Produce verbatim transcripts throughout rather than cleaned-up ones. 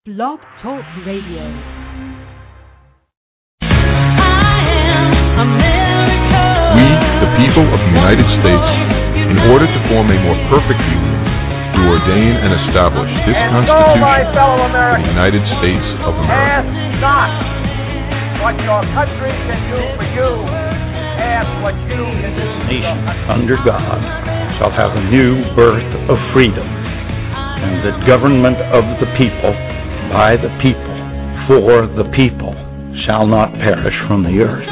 Blog Talk Radio. We, the people of the United States, in order to form a more perfect union, do ordain and establish this and Constitution so, my fellow of the Americans, United States of America. ask not what your country can do for you, ask what you can do for your Nation country. under God shall have a new birth of freedom, and the government of the people, by the people, for the people, shall not perish from the earth.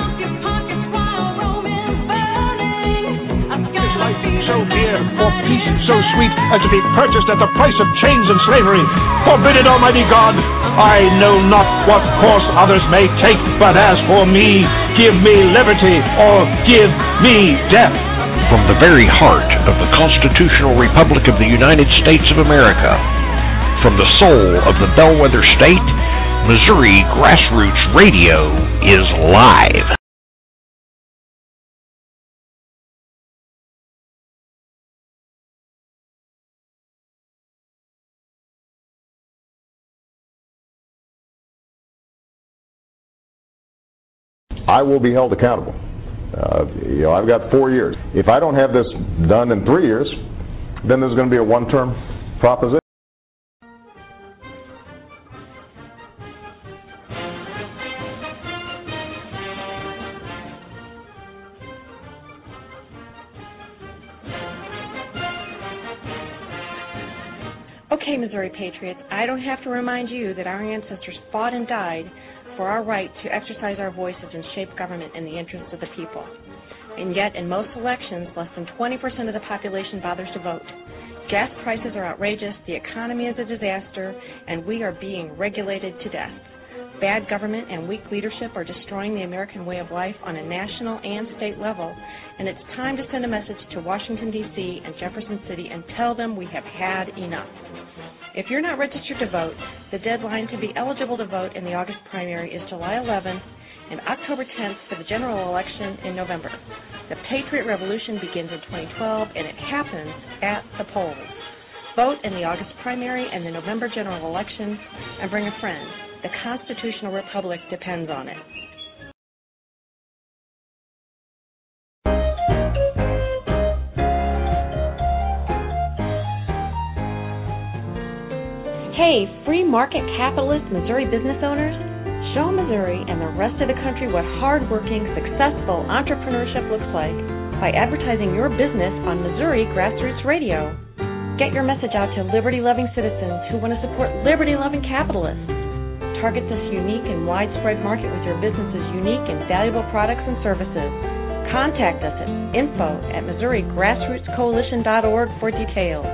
So dear, for peace so sweet as to be purchased at the price of chains and slavery. Forbid it, Almighty God. I know not what course others may take, but as for me, give me liberty or give me death. From the very heart of the constitutional republic of the United States of America, from the soul of the bellwether state, Missouri Grassroots Radio is live. I will be held accountable. Uh, you know, I've got four years. If I don't have this done in three years, then there's going to be a one-term proposition. Okay, Missouri Patriots, I don't have to remind you that our ancestors fought and died for our right to exercise our voices and shape government in the interests of the people. And yet, in most elections, less than twenty percent of the population bothers to vote. Gas prices are outrageous, the economy is a disaster, and we are being regulated to death. Bad government and weak leadership are destroying the American way of life on a national and state level, and it's time to send a message to Washington, D C and Jefferson City and tell them we have had enough. If you're not registered to vote, the deadline to be eligible to vote in the August primary is July eleventh and October tenth for the general election in November. The Patriot Revolution begins in twenty twelve, and it happens at the polls. Vote in the August primary and the November general election, and bring a friend. The constitutional republic depends on it. Hey, free market capitalist Missouri business owners, show Missouri and the rest of the country what hardworking, successful entrepreneurship looks like by advertising your business on Missouri Grassroots Radio. Get your message out to liberty-loving citizens who want to support liberty-loving capitalists. Target this unique and widespread market with your business's unique and valuable products and services. Contact us at info at Missouri Grassroots Coalition dot org for details.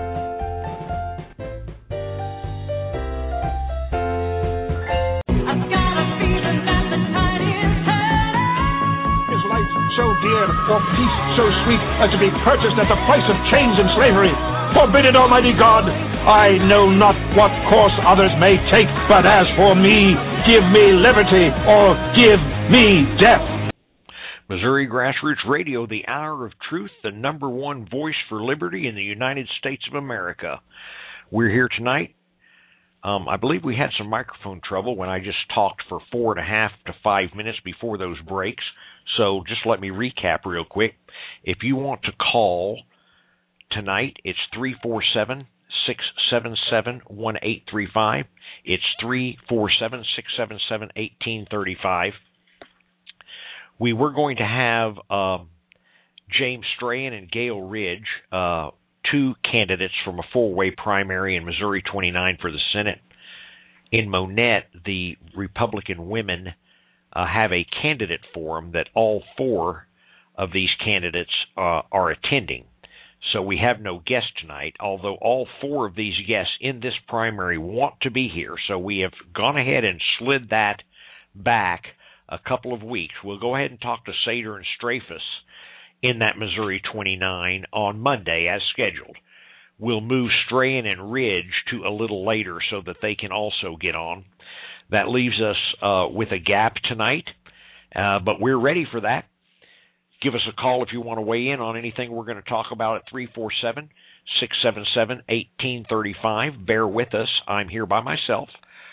So dear, for peace so sweet as to be purchased at the price of chains and slavery. Forbid it, Almighty God. I know not what course others may take, but as for me, give me liberty or give me death. Missouri Grassroots Radio, the hour of truth, the number one voice for liberty in the United States of America. We're here tonight. Um, I believe we had some microphone trouble when I just talked for four and a half to five minutes before those breaks. So just let me recap real quick. If you want to call tonight, it's three four seven, six seven seven, one eight three five. It's three four seven, six seven seven, one eight three five. We were going to have uh, James Strahan and Gail Ridge, uh, two candidates from a four-way primary in Missouri twenty-nine for the Senate. In Monette, the Republican women uh, have a candidate forum that all four of these candidates uh, are attending. So we have no guest tonight, although all four of these guests in this primary want to be here. So we have gone ahead and slid that back a couple of weeks. We'll go ahead and talk to Sater and Strafus in that Missouri twenty-nine on Monday as scheduled. We'll move Strahan and Ridge to a little later so that they can also get on. That leaves us uh, with a gap tonight, uh, but we're ready for that. Give us a call if you want to weigh in on anything we're going to talk about at three four seven, six seven seven, one eight three five. Bear with us. I'm here by myself.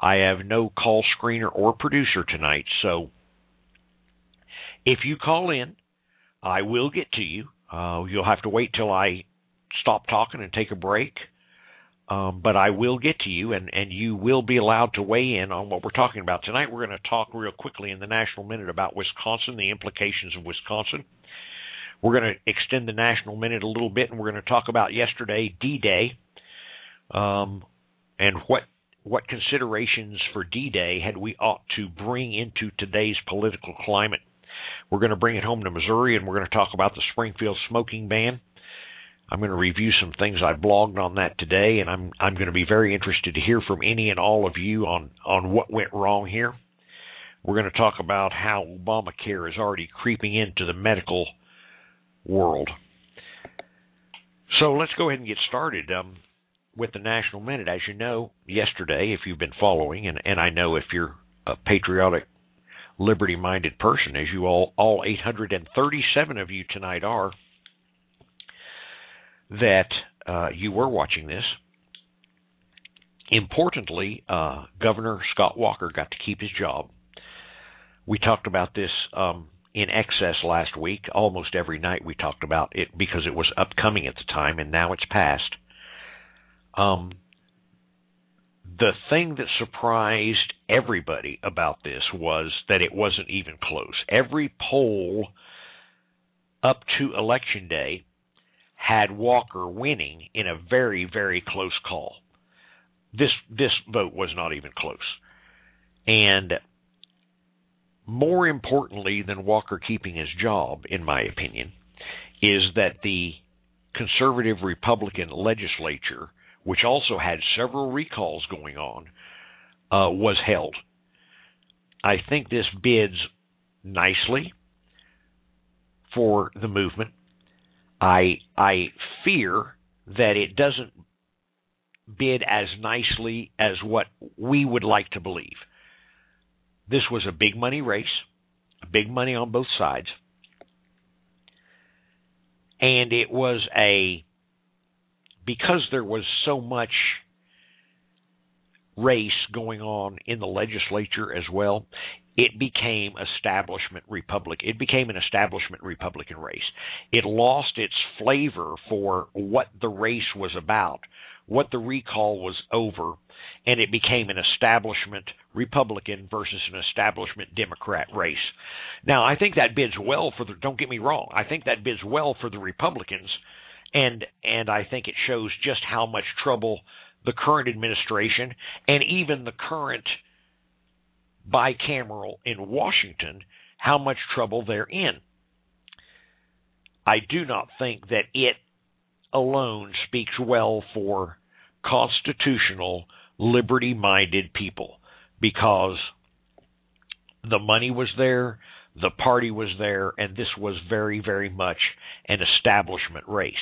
I have no call screener or producer tonight, so if you call in, I will get to you. Uh, you'll have to wait till I stop talking and take a break, um, but I will get to you, and, and you will be allowed to weigh in on what we're talking about. Tonight we're going to talk real quickly in the National Minute about Wisconsin, the implications of Wisconsin. We're going to extend the National Minute a little bit, and we're going to talk about yesterday, D-Day, um, and what what considerations for D-Day had we ought to bring into today's political climate. We're going to bring it home to Missouri, and we're going to talk about the Springfield smoking ban. I'm going to review some things I blogged on that today, and I'm I'm going to be very interested to hear from any and all of you on, on what went wrong here. We're going to talk about how Obamacare is already creeping into the medical world. So let's go ahead and get started um, with the National Minute. As you know, yesterday, if you've been following, and, and I know if you're a patriotic, liberty-minded person, as you all, all eight hundred thirty-seven of you tonight are, that uh, you were watching this. Importantly, uh, Governor Scott Walker got to keep his job. We talked about this um, in excess last week. Almost every night we talked about it because it was upcoming at the time, and now it's passed. Um, the thing that surprised everybody about this was that it wasn't even close. Every poll up to Election Day had Walker winning in a very, very close call. This this vote was not even close. And more importantly than Walker keeping his job, in my opinion, is that the conservative Republican legislature, which also had several recalls going on, uh, was held. I think this bids nicely for the movement. I I fear that it doesn't bid as nicely as what we would like to believe. This was a big money race, big money on both sides, and it was a, because there was so much race going on in the legislature as well, it became establishment Republican. It became an establishment Republican race. It lost its flavor for what the race was about, what the recall was over, and it became an establishment Republican versus an establishment Democrat race. Now, I think that bids well for the, don't get me wrong, I think that bids well for the Republicans, and and I think it shows just how much trouble the current administration and even the current bicameral in Washington, how much trouble they're in. I do not think that it alone speaks well for constitutional, liberty-minded people, because the money was there, the party was there, and this was very, very much an establishment race.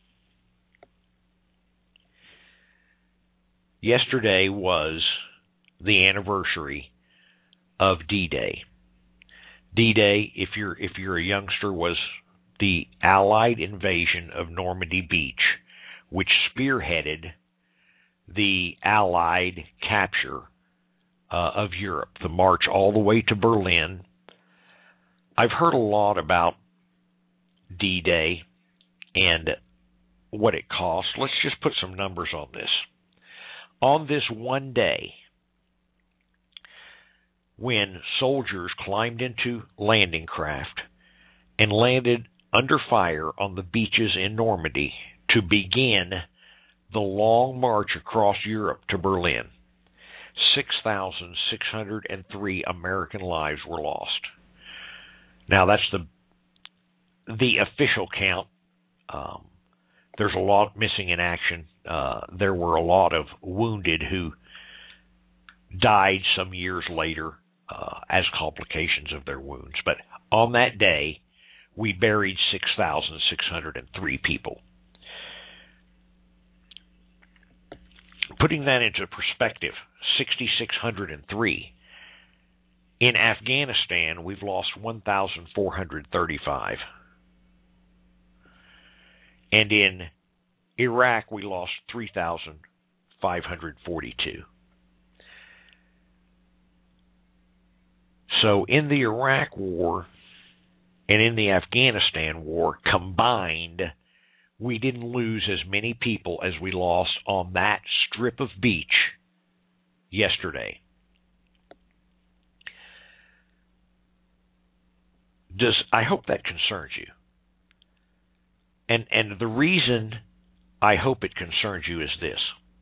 Yesterday was the anniversary of D-Day. D-Day, if you're if you're a youngster, was the Allied invasion of Normandy Beach, which spearheaded the Allied capture uh, of Europe, the march all the way to Berlin. I've heard a lot about D-Day and what it cost. Let's just put some numbers on this. On this one day, when soldiers climbed into landing craft and landed under fire on the beaches in Normandy to begin the long march across Europe to Berlin, six thousand six hundred three American lives were lost. Now, that's the the official count. Um, there's a lot missing in action. Uh, there were a lot of wounded who died some years later uh, as complications of their wounds. But on that day, we buried six thousand six hundred three people. Putting that into perspective, six thousand six hundred three. In Afghanistan, we've lost one thousand four hundred thirty-five. And in Iraq, we lost three thousand five hundred forty-two. So in the Iraq War and in the Afghanistan War combined, we didn't lose as many people as we lost on that strip of beach yesterday. Does I hope that concerns you. And and the reason I hope it concerns you is this.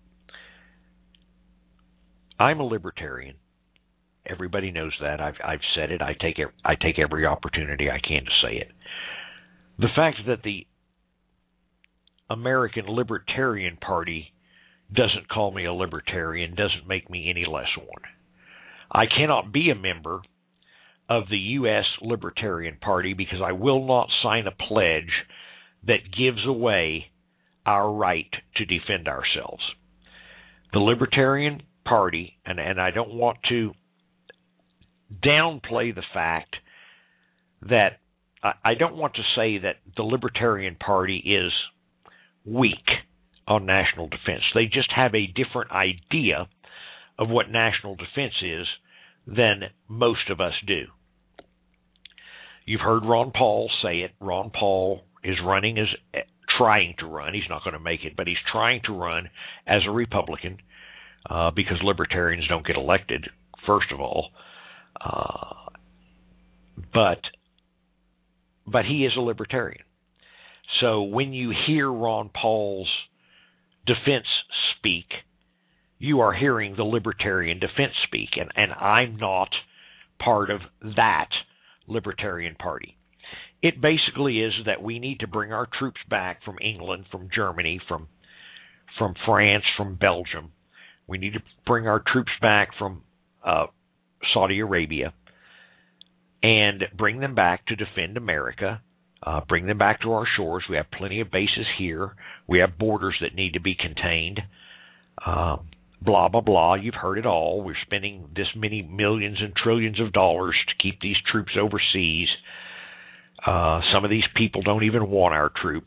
I'm a libertarian. Everybody knows that. I've I've said it. I take it, I take every opportunity I can to say it. The fact that the American Libertarian Party doesn't call me a libertarian doesn't make me any less one. I cannot be a member of the U S Libertarian Party because I will not sign a pledge that gives away our right to defend ourselves. The Libertarian Party, and, and I don't want to downplay the fact that I, I don't want to say that the Libertarian Party is weak on national defense. They just have a different idea of what national defense is than most of us do. You've heard Ron Paul say it. Ron Paul is running as trying to run. He's not going to make it, but he's trying to run as a Republican uh, because libertarians don't get elected, first of all. Uh, but but he is a libertarian. So when you hear Ron Paul's defense speak, you are hearing the libertarian defense speak, and, and I'm not part of that Libertarian Party. It basically is that we need to bring our troops back from England, from Germany, from from France, from Belgium. We need to bring our troops back from uh, Saudi Arabia and bring them back to defend America, uh, bring them back to our shores. We have plenty of bases here. We have borders that need to be contained. Um, blah, blah, blah. You've heard it all. We're spending this many millions and trillions of dollars to keep these troops overseas. Uh, some of these people don't even want our troops.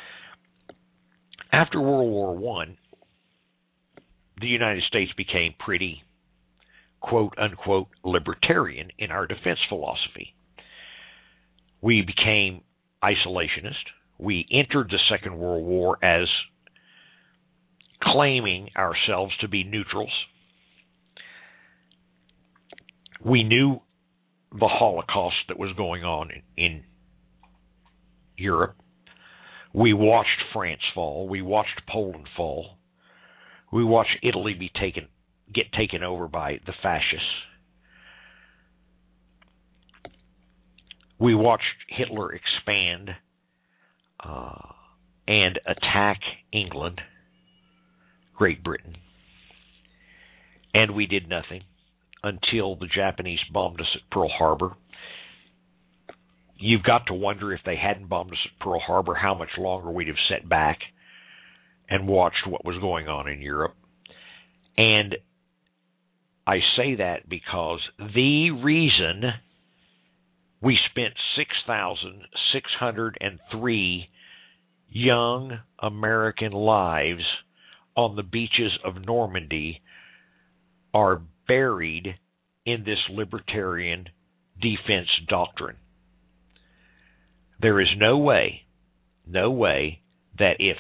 After World War One, the United States became pretty, quote-unquote, libertarian in our defense philosophy. We became isolationist. We entered the Second World War as claiming ourselves to be neutrals. We knew the Holocaust that was going on in, in Europe. We watched France fall. We watched Poland fall. We watched Italy be taken, get taken over by the fascists. We watched Hitler expand uh, and attack England, Great Britain, and we did nothing until the Japanese bombed us at Pearl Harbor. You've got to wonder, if they hadn't bombed us at Pearl Harbor, how much longer we'd have sat back and watched what was going on in Europe. And I say that because the reason we spent six thousand six hundred three young American lives on the beaches of Normandy are buried in this libertarian defense doctrine. There is no way, no way that if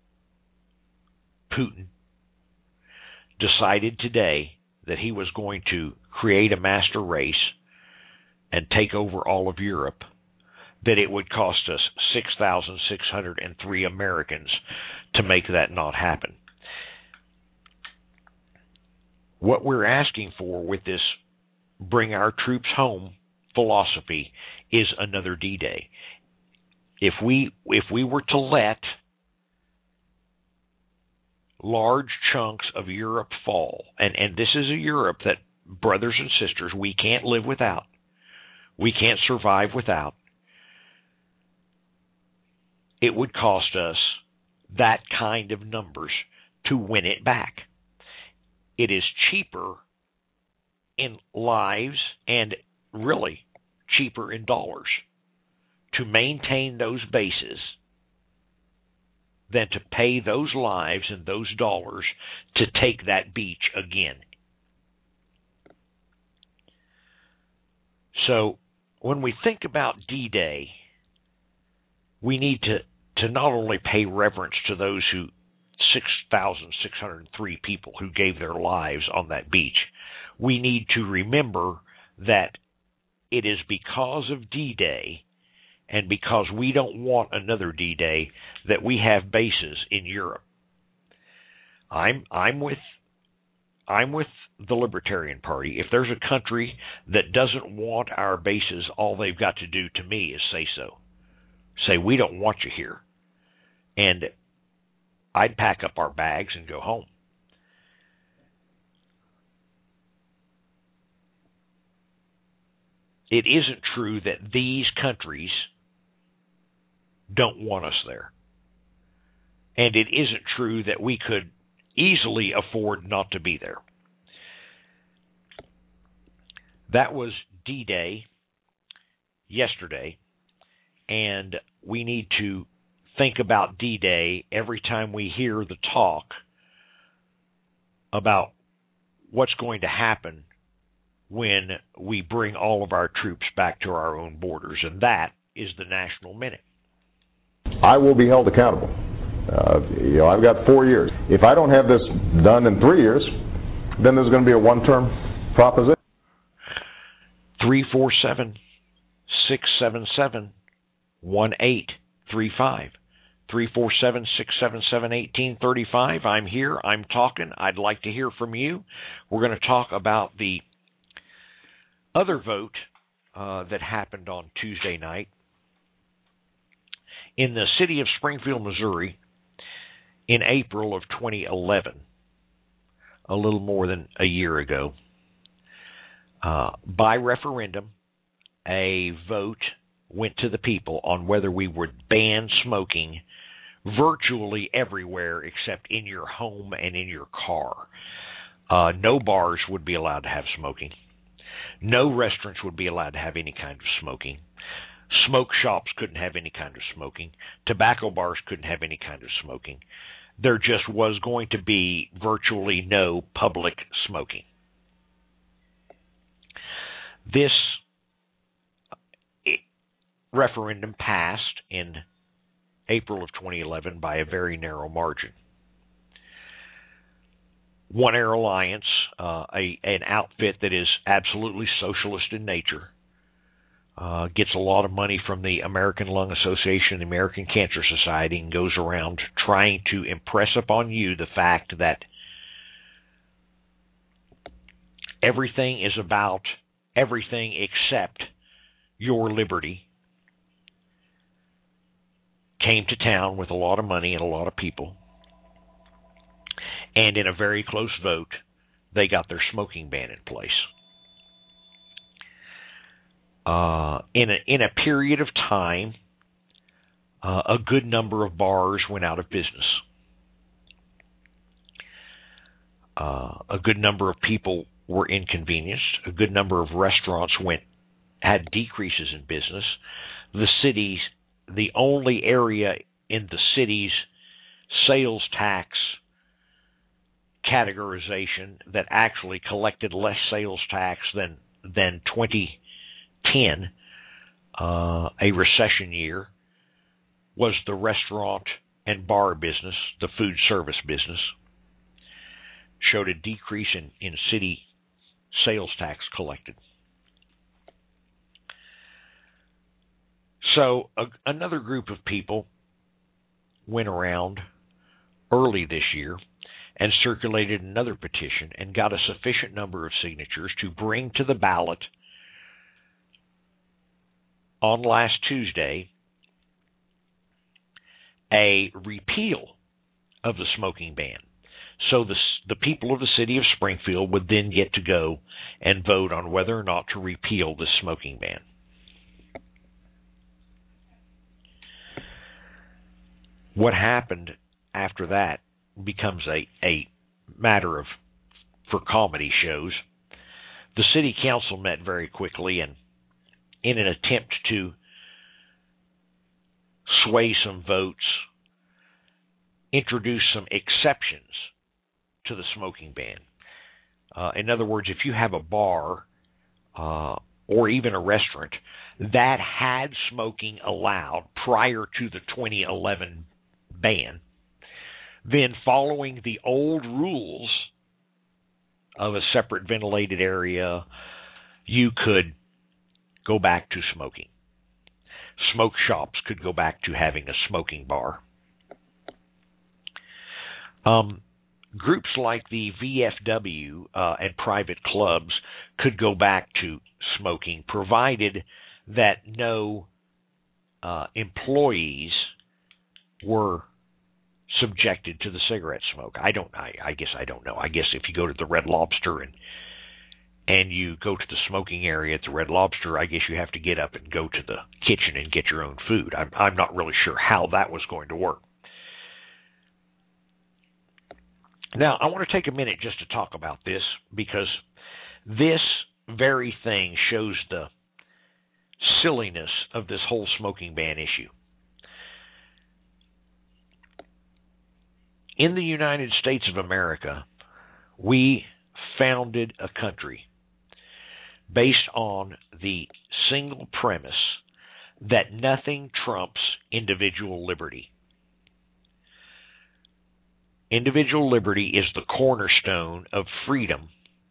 Putin decided today that he was going to create a master race and take over all of Europe, that it would cost us six thousand six hundred three Americans to make that not happen. What we're asking for with this bring our troops home philosophy is another D-Day. If we if we were to let large chunks of Europe fall, and, and this is a Europe that, brothers and sisters, we can't live without. We can't survive without. It would cost us that kind of numbers to win it back. It is cheaper in lives and really cheaper in dollars to maintain those bases than to pay those lives and those dollars to take that beach again. So when we think about D-Day, we need to, to not only pay reverence to those who six thousand six hundred three people who gave their lives on that beach. We need to remember that it is because of D-Day and because we don't want another D-Day that we have bases in Europe. I'm I'm with I'm with the Libertarian Party. If there's a country that doesn't want our bases, all they've got to do to me is say so. Say, we don't want you here. And I'd pack up our bags and go home. It isn't true that these countries don't want us there. And it isn't true that we could easily afford not to be there. That was D-Day yesterday, and we need to think about D-Day every time we hear the talk about what's going to happen when we bring all of our troops back to our own borders, and that is the National Minute. I will be held accountable. Uh, you know, I've got four years. If I don't have this done in three years, then there's going to be a one-term proposition. three four seven, six seven seven, one eight three five. three four seven, six seven seven, one eight three five. I'm here. I'm talking. I'd like to hear from you. We're going to talk about the other vote uh, that happened on Tuesday night in the city of Springfield, Missouri, in April of twenty eleven, a little more than a year ago. Uh, by referendum, a vote went to the people on whether we would ban smoking virtually everywhere except in your home and in your car. Uh, no bars would be allowed to have smoking. No restaurants would be allowed to have any kind of smoking. Smoke shops couldn't have any kind of smoking. Tobacco bars couldn't have any kind of smoking. There just was going to be virtually no public smoking. This referendum passed in April of twenty eleven by a very narrow margin. One Air Alliance, uh, a, an outfit that is absolutely socialist in nature, uh, gets a lot of money from the American Lung Association, the American Cancer Society, and goes around trying to impress upon you the fact that everything is about everything except your liberty. Came to town with a lot of money and a lot of people. And in a very close vote, they got their smoking ban in place. Uh, in a in a period of time, uh, a good number of bars went out of business. Uh, a good number of people were inconvenienced. A good number of restaurants went had decreases in business. The cities, the only area in the city's sales tax categorization that actually collected less sales tax than than twenty ten, uh, a recession year, was the restaurant and bar business, the food service business, showed a decrease in, in city sales tax collected. So a, another group of people went around early this year and circulated another petition and got a sufficient number of signatures to bring to the ballot on last Tuesday a repeal of the smoking ban. So the, the people of the city of Springfield would then get to go and vote on whether or not to repeal the smoking ban. What happened after that becomes a, a matter of for comedy shows. The city council met very quickly and in an attempt to sway some votes, introduced some exceptions to the smoking ban. Uh, in other words, if you have a bar uh, or even a restaurant that had smoking allowed prior to the twenty eleven ban, then following the old rules of a separate ventilated area, you could go back to smoking. Smoke shops could go back to having a smoking bar. Um, groups like the V F W uh, and private clubs could go back to smoking, provided that no uh, employees were subjected to the cigarette smoke. I don't. I, I guess I don't know. I guess if you go to the Red Lobster and and you go to the smoking area at the Red Lobster, I guess you have to get up and go to the kitchen and get your own food. I'm I'm not really sure how that was going to work. Now, I want to take a minute just to talk about this, because this very thing shows the silliness of this whole smoking ban issue. In the United States of America, we founded a country based on the single premise that nothing trumps individual liberty. Individual liberty is the cornerstone of freedom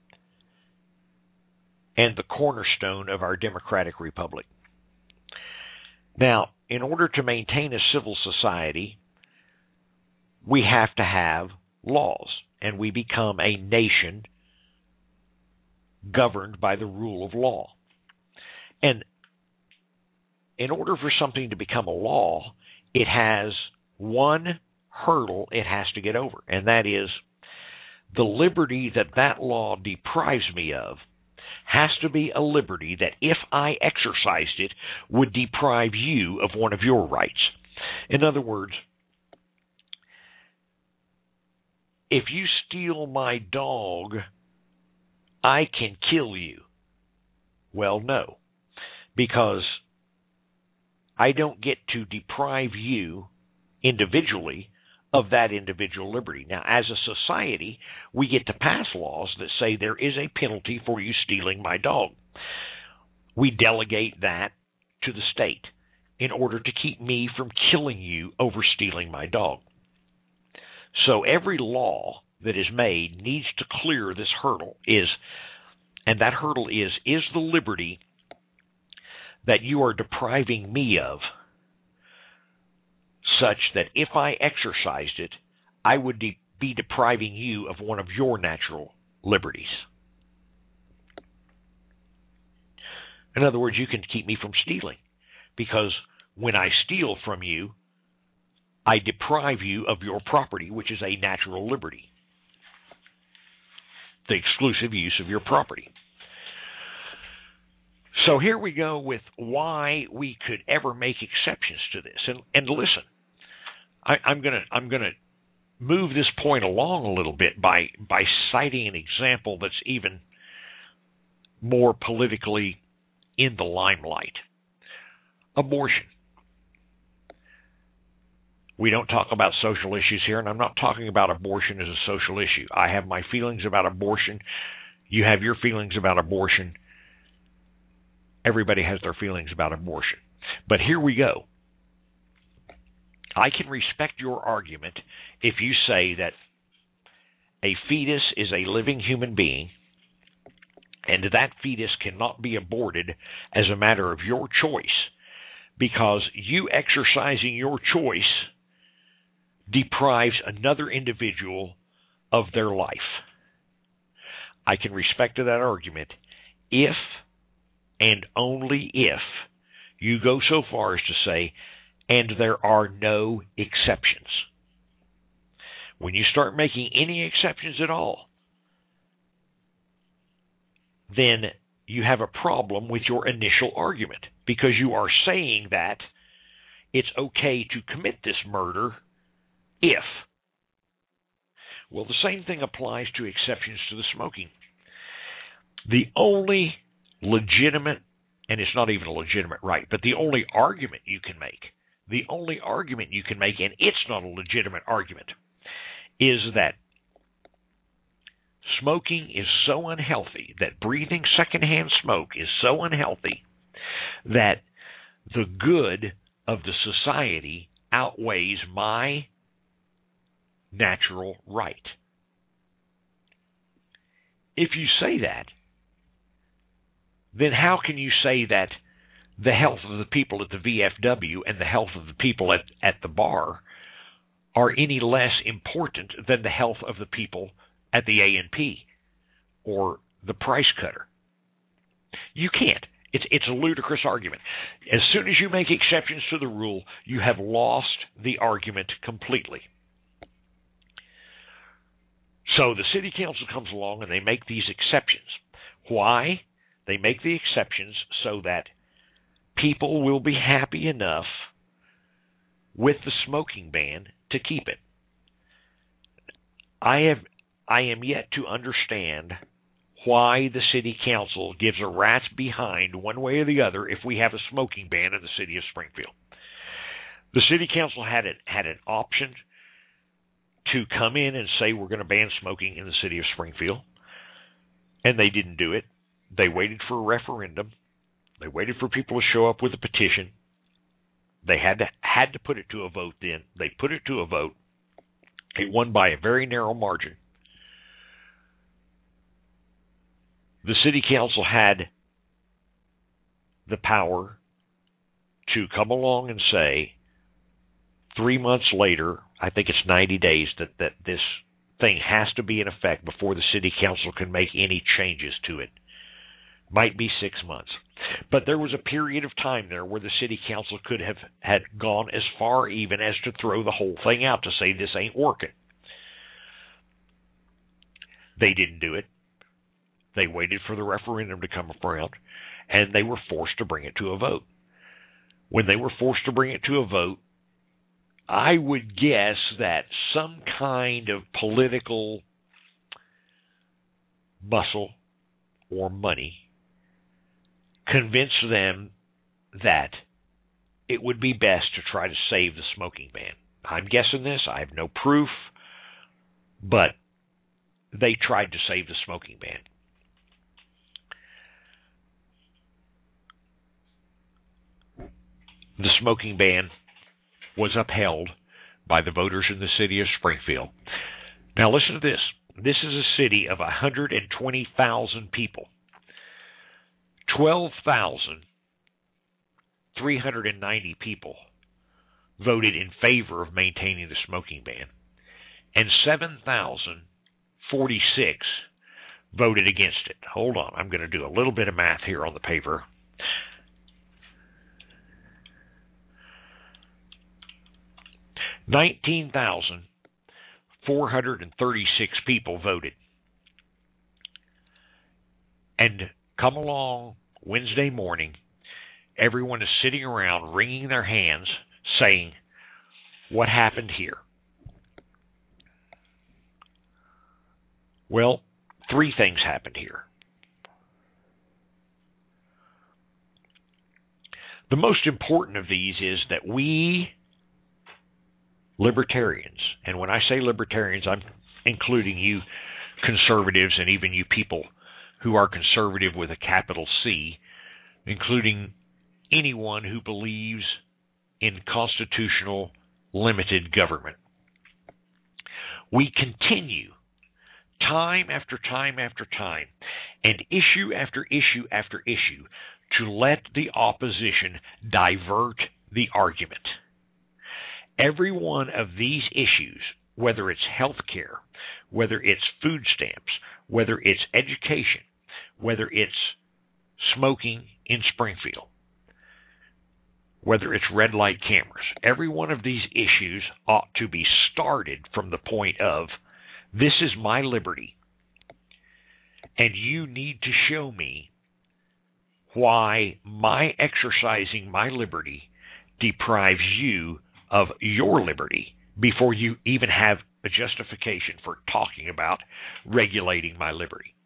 and the cornerstone of our democratic republic. Now, in order to maintain a civil society, we have to have laws, and we become a nation governed by the rule of law. And in order for something to become a law, it has one hurdle it has to get over, and that is the liberty that that law deprives me of has to be a liberty that, if I exercised it, would deprive you of one of your rights. In other words, if you steal my dog, I can kill you. Well, no, because I don't get to deprive you individually of that individual liberty. Now, as a society, we get to pass laws that say there is a penalty for you stealing my dog. We delegate that to the state in order to keep me from killing you over stealing my dog. So every law that is made needs to clear this hurdle, is, and that hurdle is, is the liberty that you are depriving me of such that if I exercised it, I would de- be depriving you of one of your natural liberties. In other words, you can keep me from stealing, because when I steal from you, I deprive you of your property, which is a natural liberty, the exclusive use of your property. So here we go with why we could ever make exceptions to this. And, and listen, I, I'm going to I'm going to move this point along a little bit by by citing an example that's even more politically in the limelight. Abortion. We don't talk about social issues here, and I'm not talking about abortion as a social issue. I have my feelings about abortion. You have your feelings about abortion. Everybody has their feelings about abortion. But here we go. I can respect your argument if you say that a fetus is a living human being, and that fetus cannot be aborted as a matter of your choice, because you exercising your choice deprives another individual of their life. I can respect that argument if and only if you go so far as to say, and there are no exceptions. When you start making any exceptions at all, then you have a problem with your initial argument, because you are saying that it's okay to commit this murder if. Well, the same thing applies to exceptions to the smoking. The only legitimate, and it's not even a legitimate right, but the only argument you can make, the only argument you can make, and it's not a legitimate argument, is that smoking is so unhealthy, that breathing secondhand smoke is so unhealthy, that the good of the society outweighs my natural right. If you say that, then how can you say that the health of the people at the V F W and the health of the people at, at the bar are any less important than the health of the people at the A N P or the price cutter? You can't. It's, it's a ludicrous argument. As soon as you make exceptions to the rule, you have lost the argument completely. So the city council comes along and they make these exceptions. Why? They make the exceptions so that people will be happy enough with the smoking ban to keep it. I have I am yet to understand why the city council gives a rat's behind one way or the other if we have a smoking ban in the city of Springfield. The city council had it had an option to come in and say we're going to ban smoking in the city of Springfield, and they didn't do it. They waited for a referendum. They waited for people to show up with a petition. They had to had to put it to a vote then. They put it to a vote. It won by a very narrow margin. The city council had the power to come along and say, three months later, I think it's ninety days, that, that this thing has to be in effect before the city council can make any changes to it. Might be six months. But there was a period of time there where the city council could have had gone as far even as to throw the whole thing out to say this ain't working. They didn't do it. They waited for the referendum to come around, and they were forced to bring it to a vote. When they were forced to bring it to a vote, I would guess that some kind of political muscle or money convinced them that it would be best to try to save the smoking ban. I'm guessing this. I have no proof, but they tried to save the smoking ban. The smoking ban was upheld by the voters in the city of Springfield. Now listen to this. This is a city of one hundred twenty thousand people. twelve thousand three hundred ninety people voted in favor of maintaining the smoking ban, and seven thousand forty-six voted against it. Hold on, I'm going to do a little bit of math here on the paper. nineteen thousand four hundred thirty-six people voted. And come along Wednesday morning, everyone is sitting around wringing their hands saying, what happened here? Well, three things happened here. The most important of these is that we libertarians, and when I say libertarians, I'm including you conservatives and even you people who are conservative with a capital C, including anyone who believes in constitutional limited government. We continue time after time after time and issue after issue after issue to let the opposition divert the argument. Every one of these issues, whether it's health care, whether it's food stamps, whether it's education, whether it's smoking in Springfield, whether it's red light cameras, every one of these issues ought to be started from the point of, this is my liberty, and you need to show me why my exercising my liberty deprives you of your liberty before you even have a justification for talking about regulating my liberty.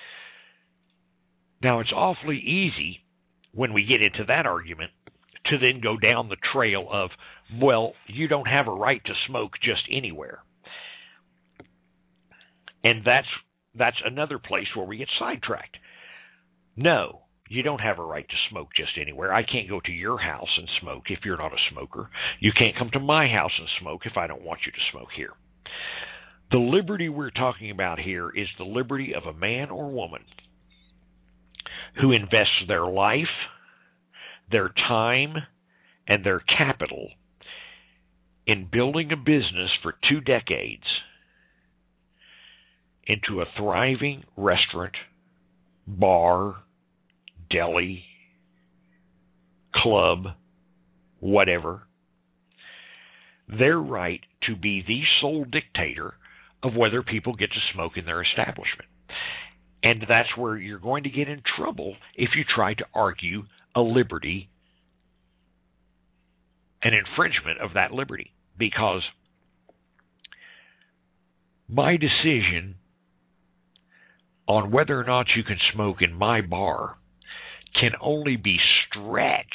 Now, it's awfully easy when we get into that argument to then go down the trail of, well, you don't have a right to smoke just anywhere. And that's that's another place where we get sidetracked. No, you don't have a right to smoke just anywhere. I can't go to your house and smoke if you're not a smoker. You can't come to my house and smoke if I don't want you to smoke here. The liberty we're talking about here is the liberty of a man or woman who invests their life, their time, and their capital in building a business for two decades into a thriving restaurant, bar, deli, club, whatever, their right to be the sole dictator of whether people get to smoke in their establishment. And that's where you're going to get in trouble if you try to argue a liberty, an infringement of that liberty, because my decision on whether or not you can smoke in my bar can only be stretched,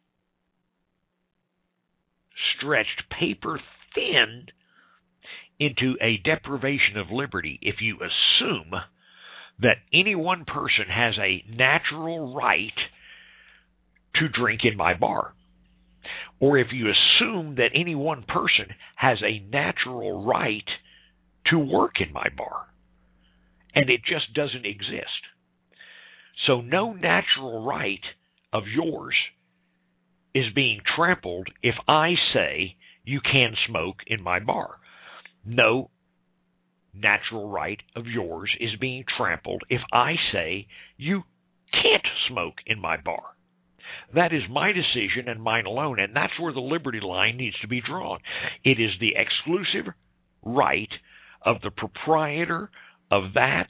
stretched paper thin into a deprivation of liberty if you assume that any one person has a natural right to drink in my bar. Or if you assume that any one person has a natural right to work in my bar. And it just doesn't exist. So no natural right of yours is being trampled if I say you can smoke in my bar. No natural right of yours is being trampled if I say you can't smoke in my bar. That is my decision and mine alone, and that's where the liberty line needs to be drawn. It is the exclusive right of the proprietor of that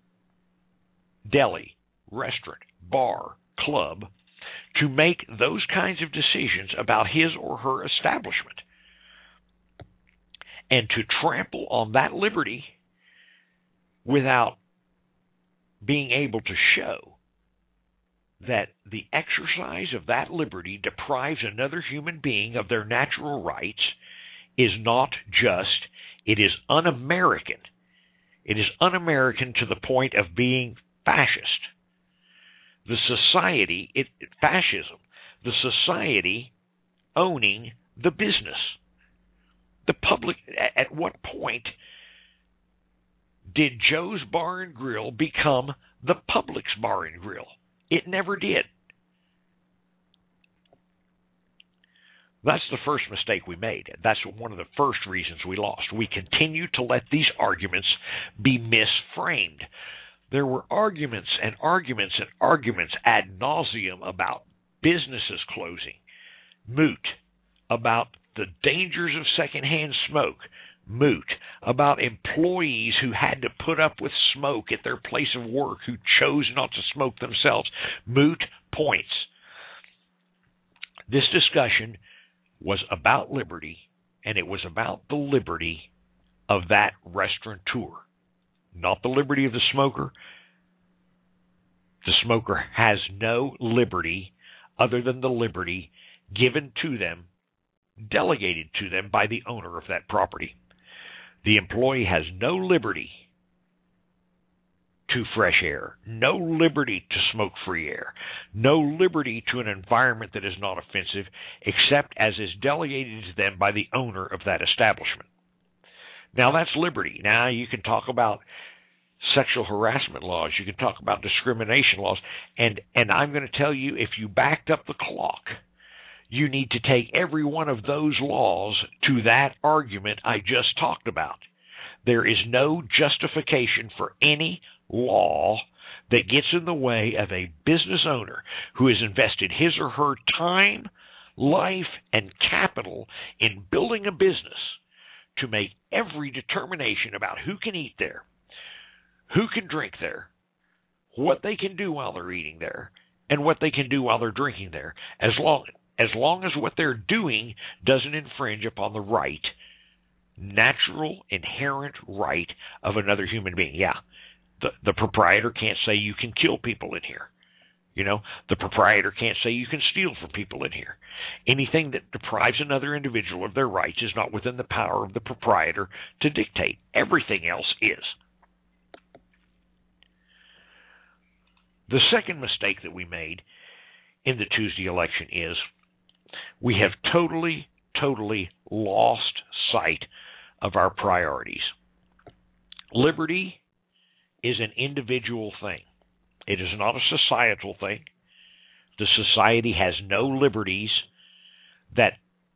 deli, restaurant, bar, club to make those kinds of decisions about his or her establishment. And to trample on that liberty without being able to show that the exercise of that liberty deprives another human being of their natural rights is not just, it is un-American. It is un-American to the point of being fascist. The society, it, fascism, the society owning the business. The public, at what point did Joe's Bar and Grill become the public's bar and grill? It never did. That's the first mistake we made. That's one of the first reasons we lost. We continue to let these arguments be misframed. There were arguments and arguments and arguments ad nauseum about businesses closing, moot, about the dangers of secondhand smoke, moot, about employees who had to put up with smoke at their place of work who chose not to smoke themselves, moot points. This discussion was about liberty, and it was about the liberty of that restaurateur, not the liberty of the smoker. The smoker has no liberty other than the liberty given to them, delegated to them by the owner of that property. The employee has no liberty to fresh air, no liberty to smoke-free air, no liberty to an environment that is not offensive, except as is delegated to them by the owner of that establishment. Now, that's liberty. Now, you can talk about sexual harassment laws. You can talk about discrimination laws. And, and I'm going to tell you, if you backed up the clock, you need to take every one of those laws to that argument I just talked about. There is no justification for any law that gets in the way of a business owner who has invested his or her time, life, and capital in building a business to make every determination about who can eat there, who can drink there, what they can do while they're eating there, and what they can do while they're drinking there, as long as long as what they're doing doesn't infringe upon the right, natural, inherent right of another human being. Yeah, the, the proprietor can't say you can kill people in here. You know, the proprietor can't say you can steal from people in here. Anything that deprives another individual of their rights is not within the power of the proprietor to dictate. Everything else is. The second mistake that we made in the Tuesday election is we have totally, totally lost sight of our priorities. Liberty is an individual thing. It is not a societal thing. The society has no liberties that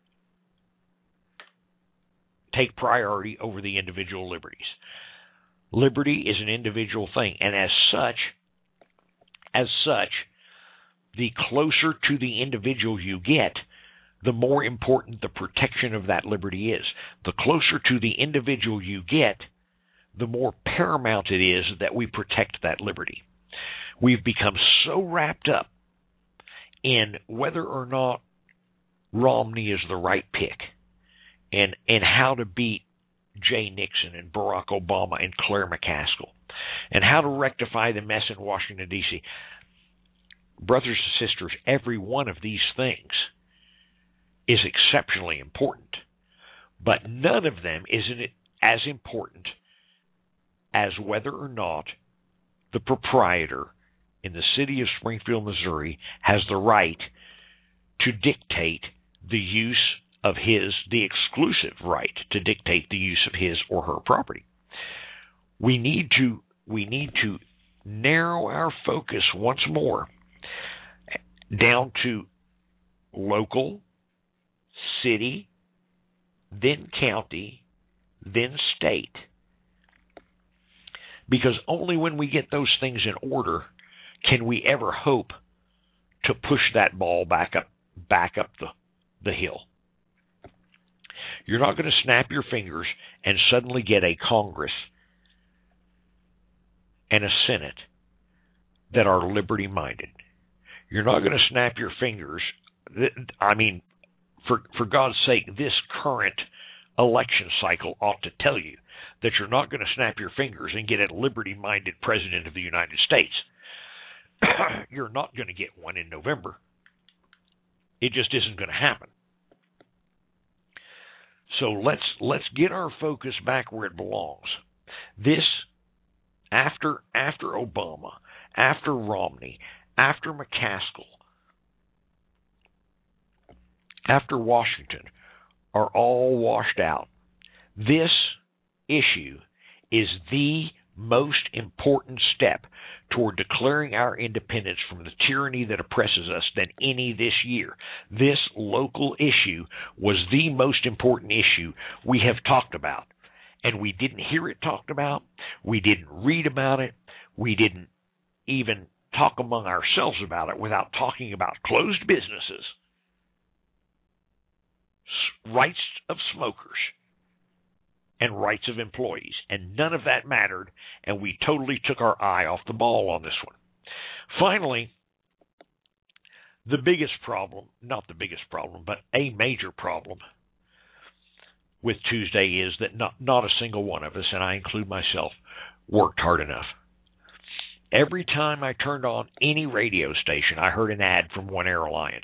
take priority over the individual liberties. Liberty is an individual thing, and as such, as such, the closer to the individual you get, the more important the protection of that liberty is. The closer to the individual you get, the more paramount it is that we protect that liberty. We've become so wrapped up in whether or not Romney is the right pick, and, and how to beat Jay Nixon and Barack Obama and Claire McCaskill, and how to rectify the mess in Washington, D C Brothers and sisters, every one of these things is exceptionally important, but none of them is as important as whether or not the proprietor in the city of Springfield, Missouri, has the right to dictate the use of his, the exclusive right to dictate the use of his or her property. We need to, we need to narrow our focus once more down to local, city, then county, then state. Because only when we get those things in order can we ever hope to push that ball back up back up the, the hill. You're not going to snap your fingers and suddenly get a Congress and a Senate that are liberty-minded. You're not going to snap your fingers. I mean, for for God's sake, this current election cycle ought to tell you that you're not going to snap your fingers and get a liberty-minded president of the United States. You're not going to get one in November. It just isn't going to happen. So let's let's get our focus back where it belongs. This, after after Obama, after Romney, after McCaskill, after Washington, are all washed out. This issue is the most important step toward declaring our independence from the tyranny that oppresses us than any this year. This local issue was the most important issue we have talked about. And we didn't hear it talked about. We didn't read about it. We didn't even talk among ourselves about it without talking about closed businesses, rights of smokers, and rights of employees, and none of that mattered, and we totally took our eye off the ball on this one. Finally, the biggest problem, not the biggest problem, but a major problem with Tuesday is that not, not a single one of us, and I include myself, worked hard enough. Every time I turned on any radio station, I heard an ad from One Air Alliance.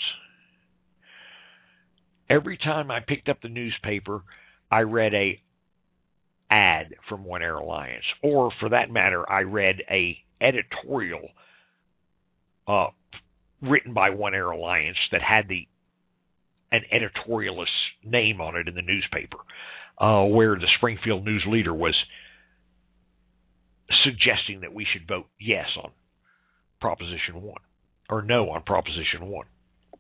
Every time I picked up the newspaper, I read a ad from One Air Alliance, or for that matter, I read a editorial uh, written by One Air Alliance that had the an editorialist's name on it in the newspaper, uh, where the Springfield News Leader was suggesting that we should vote yes on Proposition One, or no on Proposition One.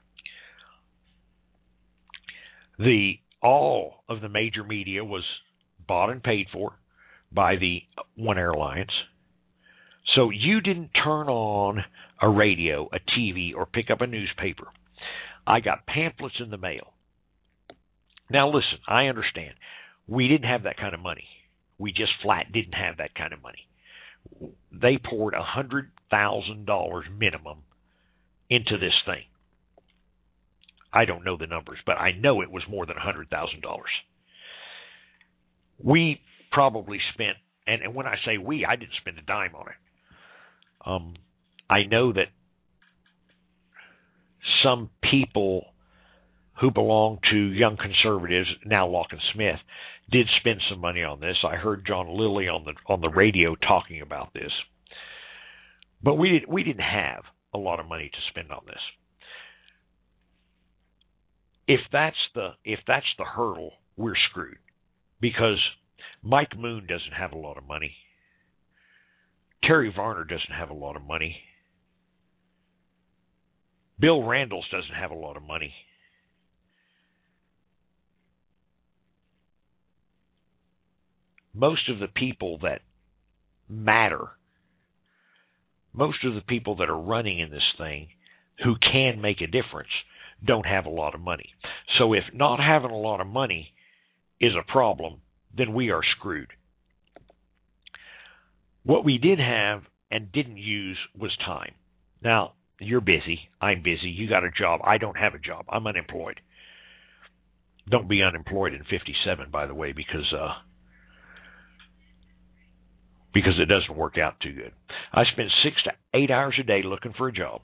The all of the major media was bought and paid for by the One Air Alliance. So you didn't turn on a radio, a T V, or pick up a newspaper. I got pamphlets in the mail. Now listen, I understand. We didn't have that kind of money. We just flat didn't have that kind of money. They poured one hundred thousand dollars minimum into this thing. I don't know the numbers, but I know it was more than one hundred thousand dollars. We probably spent, and, and when I say we, I didn't spend a dime on it. Um, I know that some people who belong to Young Conservatives, now Locke and Smith, did spend some money on this. I heard John Lilly on the on the radio talking about this. But we did, we didn't have a lot of money to spend on this. If that's the if that's the hurdle, we're screwed, because Mike Moon doesn't have a lot of money. Terry Varner doesn't have a lot of money. Bill Randles doesn't have a lot of money. Most of the people that matter, most of the people that are running in this thing who can make a difference don't have a lot of money. So if not having a lot of money is a problem, then we are screwed. What we did have and didn't use was time. Now, you're busy. I'm busy. You got a job. I don't have a job. I'm unemployed. Don't be unemployed in fifty-seven, by the way, because uh, because it doesn't work out too good. I spend six to eight hours a day looking for a job.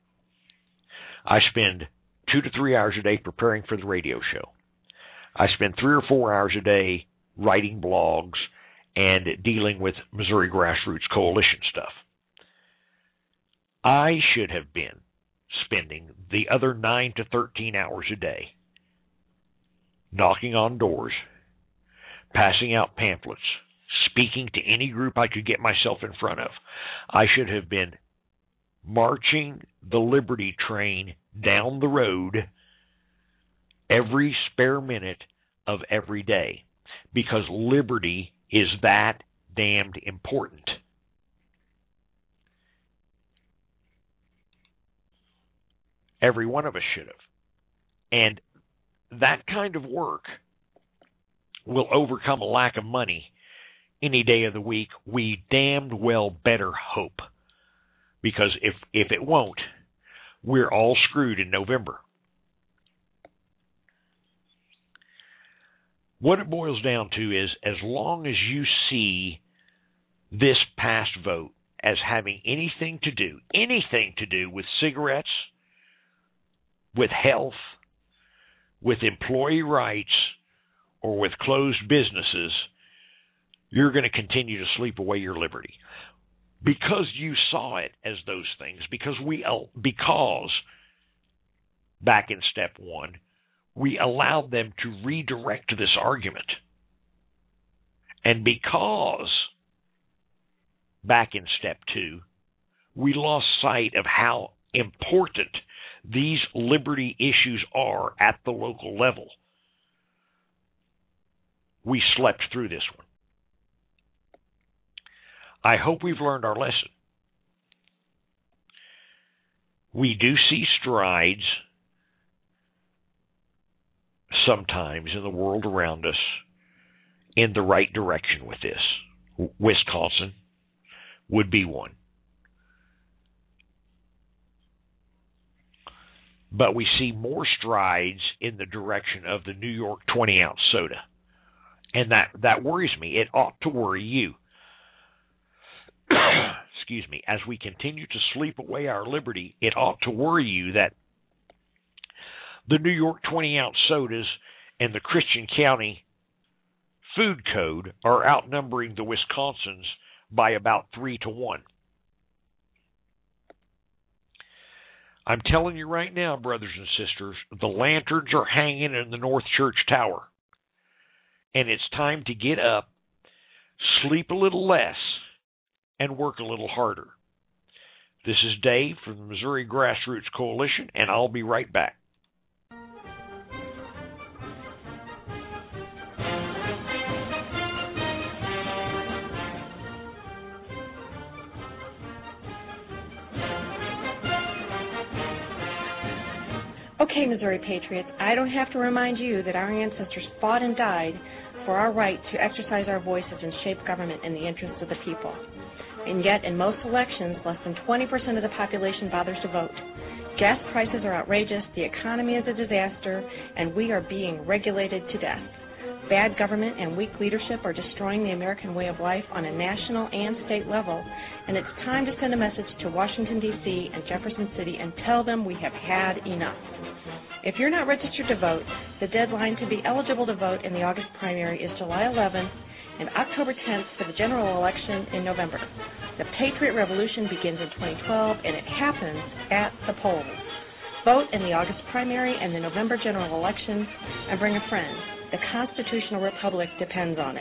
I spend two to three hours a day preparing for the radio show. I spend three or four hours a day writing blogs and dealing with Missouri Grassroots Coalition stuff. I should have been spending the other nine to thirteen hours a day knocking on doors, passing out pamphlets, speaking to any group I could get myself in front of. I should have been marching the Liberty train down the road every spare minute of every day, because liberty is that damned important. Every one of us should have. And that kind of work will overcome a lack of money any day of the week. We damned well better hope. Because if, if it won't, we're all screwed in November. What it boils down to is, as long as you see this past vote as having anything to do, anything to do with cigarettes, with health, with employee rights, or with closed businesses, you're going to continue to sleep away your liberty. Because you saw it as those things, because we, because back in step one, we allowed them to redirect this argument. And because back in step two, we lost sight of how important these liberty issues are at the local level, we slept through this one. I hope we've learned our lesson. We do see strides sometimes in the world around us in the right direction with this. Wisconsin would be one. But we see more strides in the direction of the New York twenty-ounce soda. And that, that worries me. It ought to worry you. Excuse me. As we continue to sleep away our liberty, it ought to worry you that the New York twenty-ounce sodas and the Christian County Food Code are outnumbering the Wisconsins by about three to one. I'm telling you right now, brothers and sisters, the lanterns are hanging in the North Church Tower. And it's time to get up, sleep a little less, and work a little harder. This is Dave from the Missouri Grassroots Coalition, and I'll be right back. Okay, Missouri Patriots, I don't have to remind you that our ancestors fought and died for our right to exercise our voices and shape government in the interests of the people. And yet, in most elections, less than twenty percent of the population bothers to vote. Gas prices are outrageous, the economy is a disaster, and we are being regulated to death. Bad government and weak leadership are destroying the American way of life on a national and state level, and it's time to send a message to Washington, D C and Jefferson City and tell them we have had enough. If you're not registered to vote, the deadline to be eligible to vote in the August primary is July eleventh and October tenth for the general election in November. The Patriot Revolution begins in twenty twelve, and it happens at the polls. Vote in the August primary and the November general election, and bring a friend. The constitutional republic depends on it.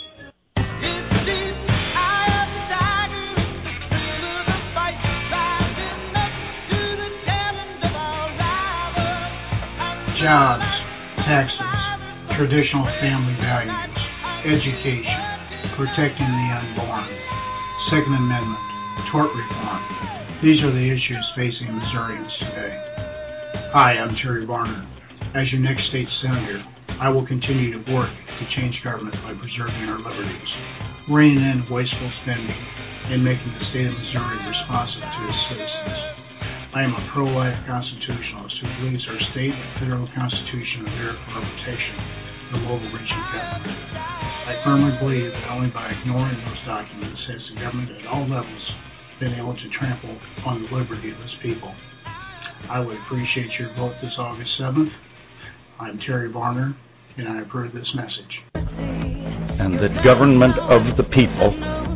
Jobs, taxes, traditional family values, education, protecting the unborn, Second Amendment, tort reform. These are the issues facing Missourians today. Hi, I'm Terry Varner. As your next state senator, I will continue to work to change government by preserving our liberties, reining in wasteful spending, and making the state of Missouri responsive to its citizens. I am a pro-life constitutionalist who believes our state and federal constitution are there for our protection from overreaching government. I firmly believe that only by ignoring those documents has the government at all levels been able to trample on the liberty of its people. I would appreciate your vote this August seventh. I'm Terry Varner, and I approve this message. And the government of the people,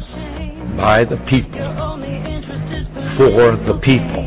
by the people, for the people,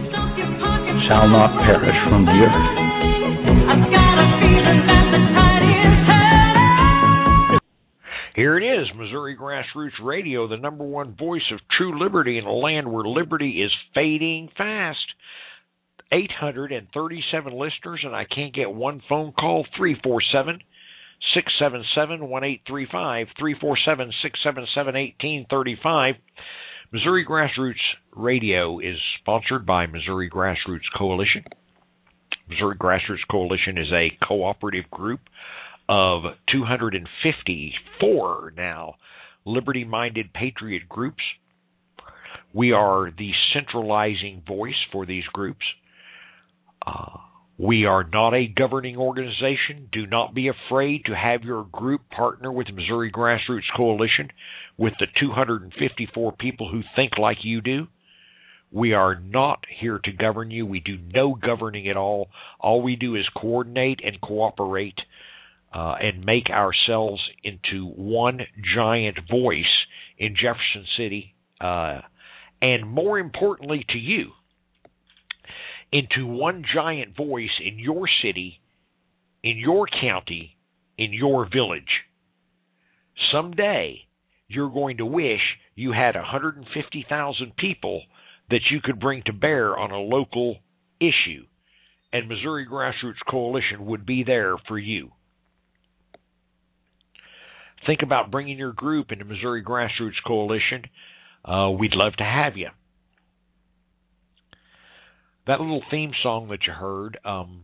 shall not perish from the earth. I've got a feeling that the tide is turning. Here it is, Missouri Grassroots Radio, the number one voice of true liberty in a land where liberty is fading fast. eight hundred thirty-seven listeners, and I can't get one phone call. three four seven, six seven seven, one eight three five, three four seven, six seven seven, one eight three five. Missouri Grassroots Radio is sponsored by Missouri Grassroots Coalition. Missouri Grassroots Coalition is a cooperative group of two hundred fifty-four now liberty-minded patriot groups. We are the centralizing voice for these groups. Uh, we are not a governing organization. Do not be afraid to have your group partner with the Missouri Grassroots Coalition, with the two hundred fifty-four people who think like you do. We are not here to govern you. We do no governing at all. All we do is coordinate and cooperate uh, and make ourselves into one giant voice in Jefferson City, uh, and more importantly to you, into one giant voice in your city, in your county, in your village. Someday, you're going to wish you had one hundred fifty thousand people that you could bring to bear on a local issue, and Missouri Grassroots Coalition would be there for you. Think about bringing your group into Missouri Grassroots Coalition. Uh, we'd love to have you. That little theme song that you heard, um,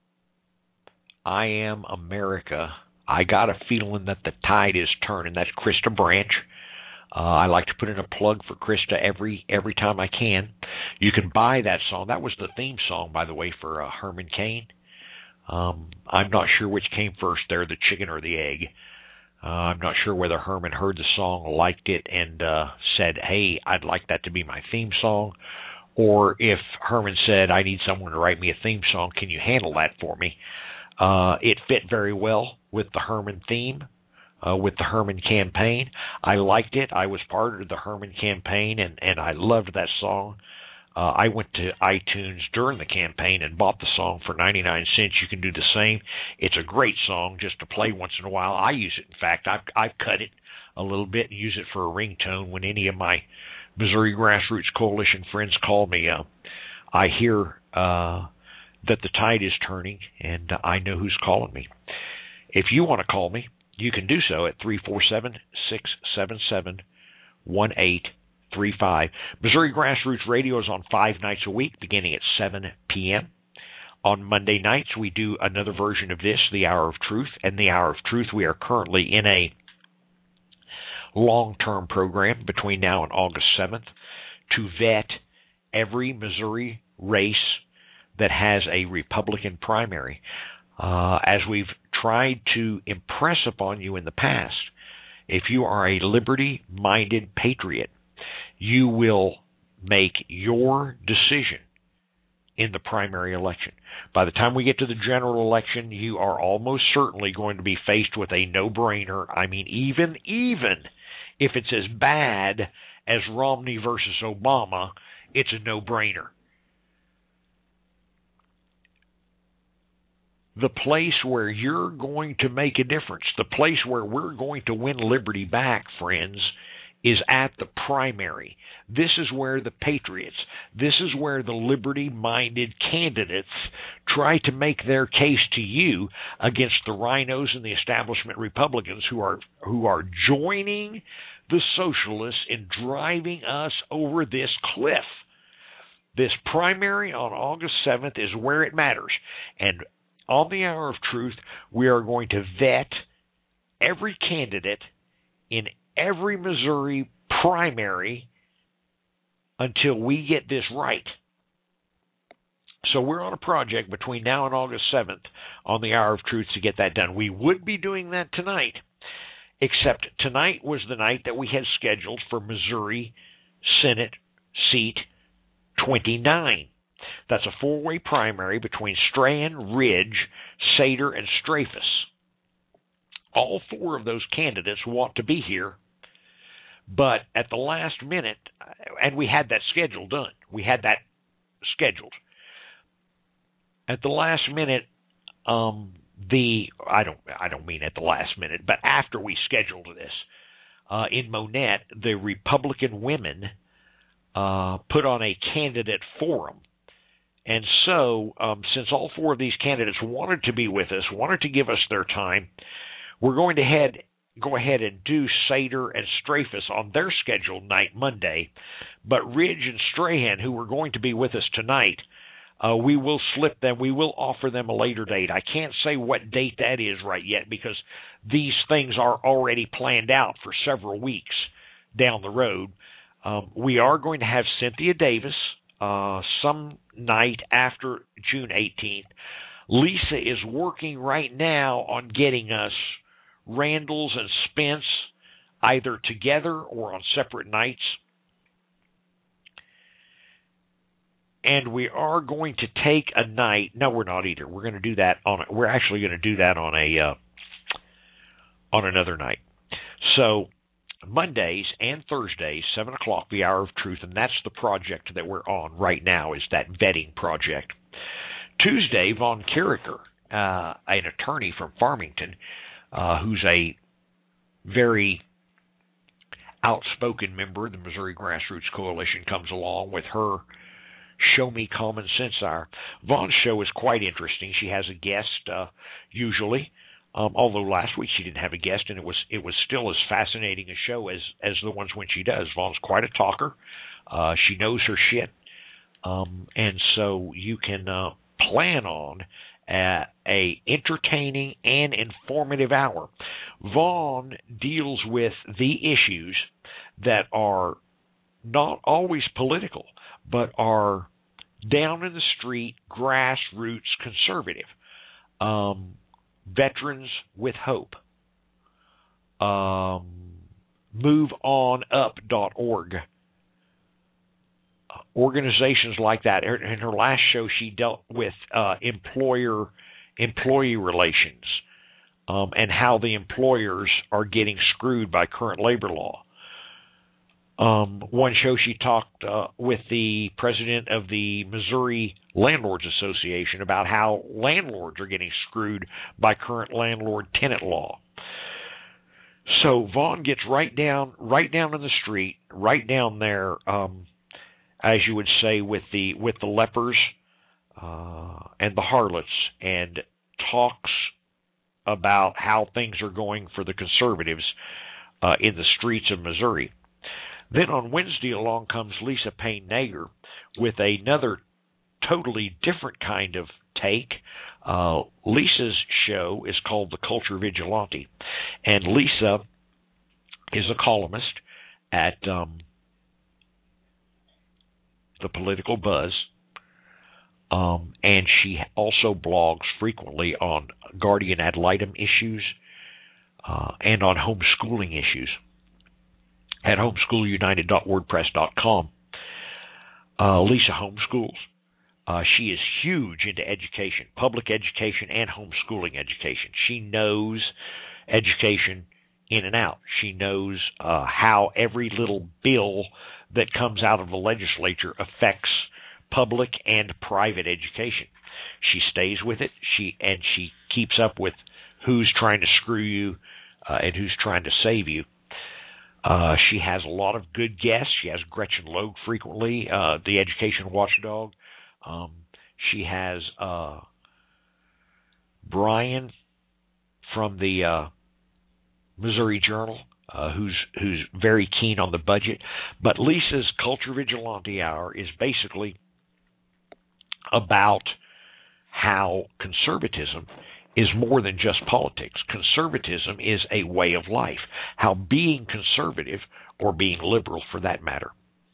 I Am America, I got a feeling that the tide is turning. That's Krista Branch. Uh, I like to put in a plug for Krista every every time I can. You can buy that song. That was the theme song, by the way, for uh, Herman Cain. Um, I'm not sure which came first there, the chicken or the egg. Uh, I'm not sure whether Herman heard the song, liked it, and uh, said, hey, I'd like that to be my theme song, or if Herman said, I need someone to write me a theme song, can you handle that for me? Uh, it fit very well with the Herman theme, uh, with the Herman campaign. I liked it. I was part of the Herman campaign, and, and I loved that song. Uh, I went to iTunes during the campaign and bought the song for ninety-nine cents. You can do the same. It's a great song just to play once in a while. I use it. In fact, I've, I've cut it a little bit and use it for a ringtone when any of my Missouri Grassroots Coalition friends call me. Uh, I hear uh, that the tide is turning, and I know who's calling me. If you want to call me, you can do so at three four seven, six seven seven, one eight three five. Missouri Grassroots Radio is on five nights a week, beginning at seven p.m. On Monday nights, we do another version of this, The Hour of Truth. And The Hour of Truth, we are currently in a long-term program between now and August seventh to vet every Missouri race that has a Republican primary. Uh, as we've tried to impress upon you in the past, if you are a liberty-minded patriot, you will make your decision in the primary election. By the time we get to the general election, you are almost certainly going to be faced with a no-brainer. I mean, even even if it's as bad as Romney versus Obama, it's a no-brainer. The place where you're going to make a difference, the place where we're going to win liberty back, friends, is at the primary. This is where the patriots, this is where the liberty-minded candidates try to make their case to you against the rhinos and the establishment Republicans who are who are joining the socialists in driving us over this cliff. This primary on August seventh is where it matters. And on the Hour of Truth, we are going to vet every candidate in every Missouri primary until we get this right. So we're on a project between now and August seventh on the Hour of Truth to get that done. We would be doing that tonight, except tonight was the night that we had scheduled for Missouri Senate seat twenty-nine. That's a four-way primary between Strahan, Ridge, Sater, and Strafus. All four of those candidates want to be here, but at the last minute, and we had that schedule done. We had that scheduled. At the last minute, um, the I don't I don't mean at the last minute, but after we scheduled this, uh, in Monette, the Republican women uh, put on a candidate forum. And so, um, since all four of these candidates wanted to be with us, wanted to give us their time, we're going to head, go ahead and do Sater and Strafus on their scheduled night Monday. But Ridge and Strahan, who were going to be with us tonight, uh, we will slip them. We will offer them a later date. I can't say what date that is right yet because these things are already planned out for several weeks down the road. Um, we are going to have Cynthia Davis Uh, some night after June eighteenth. Lisa is working right now on getting us Randall's and Spence either together or on separate nights. And we are going to take a night. No, we're not either. We're going to do that on. A, we're actually going to do that on a uh, on another night. So Mondays and Thursdays, seven o'clock, the Hour of Truth, and that's the project that we're on right now, is that vetting project. Tuesday, Von Carricker, uh, an attorney from Farmington, uh, who's a very outspoken member of the Missouri Grassroots Coalition, comes along with her Show Me Common Sense Hour. Von's show is quite interesting. She has a guest, uh, usually. Um, although last week she didn't have a guest, and it was it was still as fascinating a show as, as the ones when she does. Von's quite a talker. Uh, she knows her shit. Um, and so you can uh, plan on a, a entertaining and informative hour. Von deals with the issues that are not always political, but are down in the street, grassroots conservative. Um Veterans with Hope, um, move on up dot org, uh, organizations like that. In her last show, she dealt with uh, employer employee relations um, and how the employers are getting screwed by current labor law. Um, one show she talked uh, with the president of the Missouri Landlords Association about how landlords are getting screwed by current landlord-tenant law. So Von gets right down, right down in the street, right down there, um, as you would say, with the with the lepers uh, and the harlots, and talks about how things are going for the conservatives uh, in the streets of Missouri. Then on Wednesday along comes Lisa Payne Nager with another totally different kind of take. Uh, Lisa's show is called The Culture Vigilante, and Lisa is a columnist at um, The Political Buzz, um, and she also blogs frequently on Guardian ad litem issues uh, and on homeschooling issues at homeschool united dot wordpress dot com. Uh, Lisa homeschools. Uh, she is huge into education, public education and homeschooling education. She knows education in and out. She knows uh, how every little bill that comes out of the legislature affects public and private education. She stays with it. She and she keeps up with who's trying to screw you uh, and who's trying to save you. Uh, she has a lot of good guests. She has Gretchen Logue frequently, uh, the education watchdog. Um, she has uh, Brian from the uh, Missouri Journal, uh, who's who's very keen on the budget. But Lisa's Culture Vigilante Hour is basically about how conservatism is more than just politics. Conservatism is a way of life. How being conservative, or being liberal for that matter,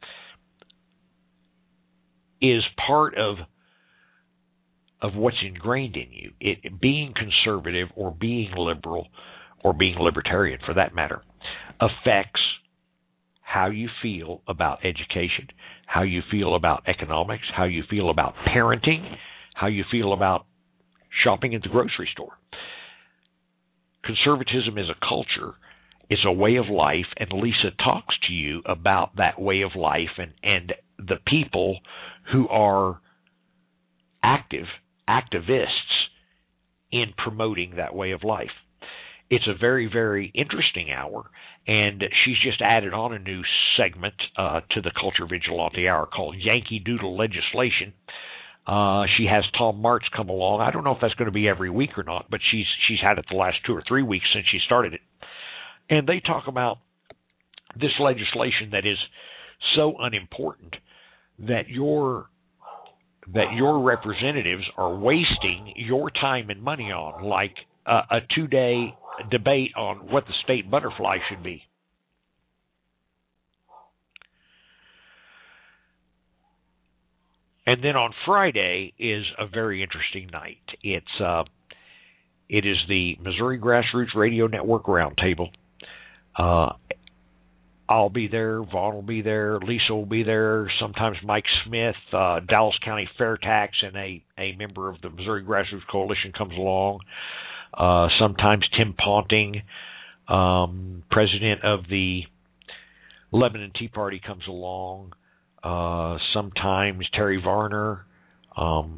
is part of of what's ingrained in you. It, being conservative or being liberal or being libertarian for that matter affects how you feel about education, how you feel about economics, how you feel about parenting, how you feel about shopping at the grocery store. Conservatism is a culture. It's a way of life, and Lisa talks to you about that way of life and, and the people who are active, activists in promoting that way of life. It's a very, very interesting hour, and she's just added on a new segment uh, to the Culture Vigilante Hour called Yankee Doodle Legislation. Uh, she has Tom Martz come along. I don't know if that's going to be every week or not, but she's she's had it the last two or three weeks since she started it. And they talk about this legislation that is so unimportant that your that your representatives are wasting your time and money on, like uh, a two-day debate on what the state butterfly should be. And then on Friday is a very interesting night. It's uh, it is the Missouri Grassroots Radio Network Roundtable. Uh, I'll be there. Vaughn will be there. Lisa will be there. Sometimes Mike Smith, uh, Dallas County Fair Tax, and a, a member of the Missouri Grassroots Coalition comes along. Uh, sometimes Tim Ponting, um, president of the Lebanon Tea Party, comes along. Uh, sometimes Terry Varner um,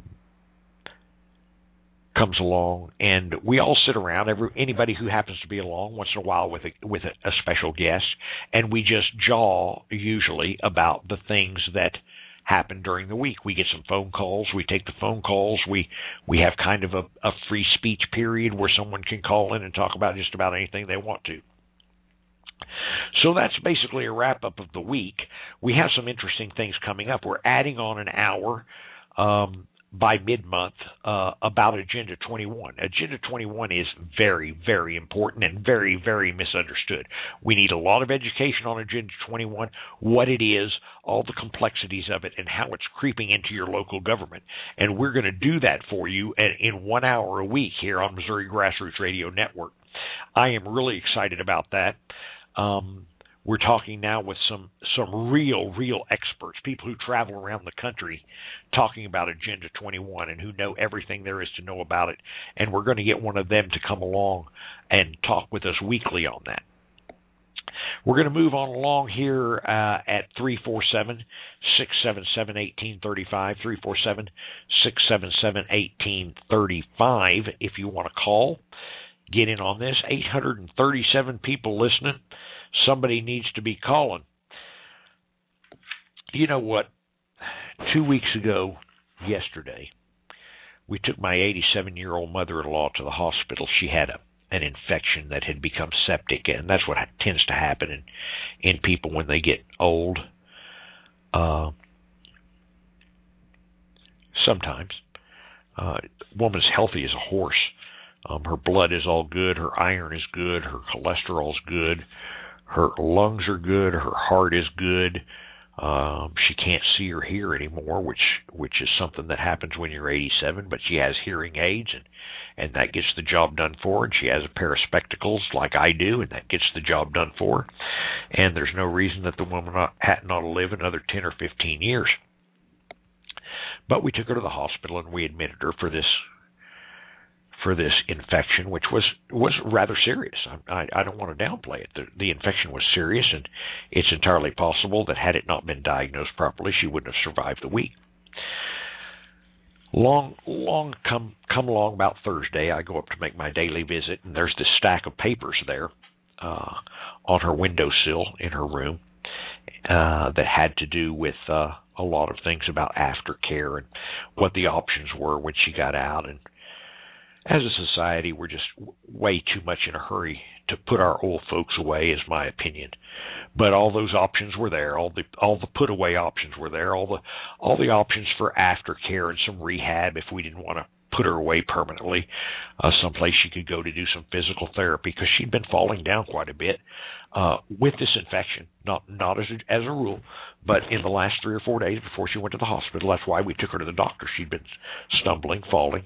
comes along, and we all sit around. Every anybody who happens to be along once in a while with a, with a, a special guest, and we just jaw usually about the things that happen during the week. We get some phone calls. We take the phone calls. We we have kind of a, a free speech period where someone can call in and talk about just about anything they want to. So that's basically a wrap-up of the week. We have some interesting things coming up. We're adding on an hour um, by mid-month uh, about Agenda twenty-one. Agenda twenty-one is very, very important and very, very misunderstood. We need a lot of education on Agenda twenty-one, what it is, all the complexities of it, and how it's creeping into your local government. And we're going to do that for you in one hour a week here on Missouri Grassroots Radio Network. I am really excited about that. Um, we're talking now with some, some real, real experts, people who travel around the country talking about Agenda twenty-one and who know everything there is to know about it. And we're going to get one of them to come along and talk with us weekly on that. We're going to move on along here uh, at three four seven, six seven seven, one eight three five, three four seven, six seven seven, one eight three five if you want to call. Get in on this. eight hundred thirty-seven people listening. Somebody needs to be calling. You know what? Two weeks ago, yesterday, we took my eighty-seven-year-old mother-in-law to the hospital. She had a, an infection that had become septic, and that's what tends to happen in, in people when they get old. Uh, sometimes. Uh, woman's healthy as a horse. Um, her blood is all good. Her iron is good. Her cholesterol's good. Her lungs are good. Her heart is good. Um, she can't see or hear anymore, which which is something that happens when you're eighty-seven. But she has hearing aids, and and that gets the job done for her. And she has a pair of spectacles like I do, and that gets the job done for her. And there's no reason that the woman not, hadn't ought to live another ten or fifteen years. But we took her to the hospital and we admitted her for this. for this infection, which was was rather serious. I, I, I don't want to downplay it. The, the infection was serious, and it's entirely possible that had it not been diagnosed properly, she wouldn't have survived the week. Long, long come come along about Thursday, I go up to make my daily visit, and there's this stack of papers there uh, on her windowsill in her room uh, that had to do with uh, a lot of things about aftercare and what the options were when she got out. And as a society, we're just way too much in a hurry to put our old folks away, is my opinion. But all those options were there. All the all the put away options were there. All the all the options for aftercare and some rehab if we didn't want to put her away permanently. Uh, someplace she could go to do some physical therapy, because she'd been falling down quite a bit uh, with this infection. Not not as a, as a rule, but in the last three or four days before she went to the hospital. That's why we took her to the doctor. She'd been stumbling, falling.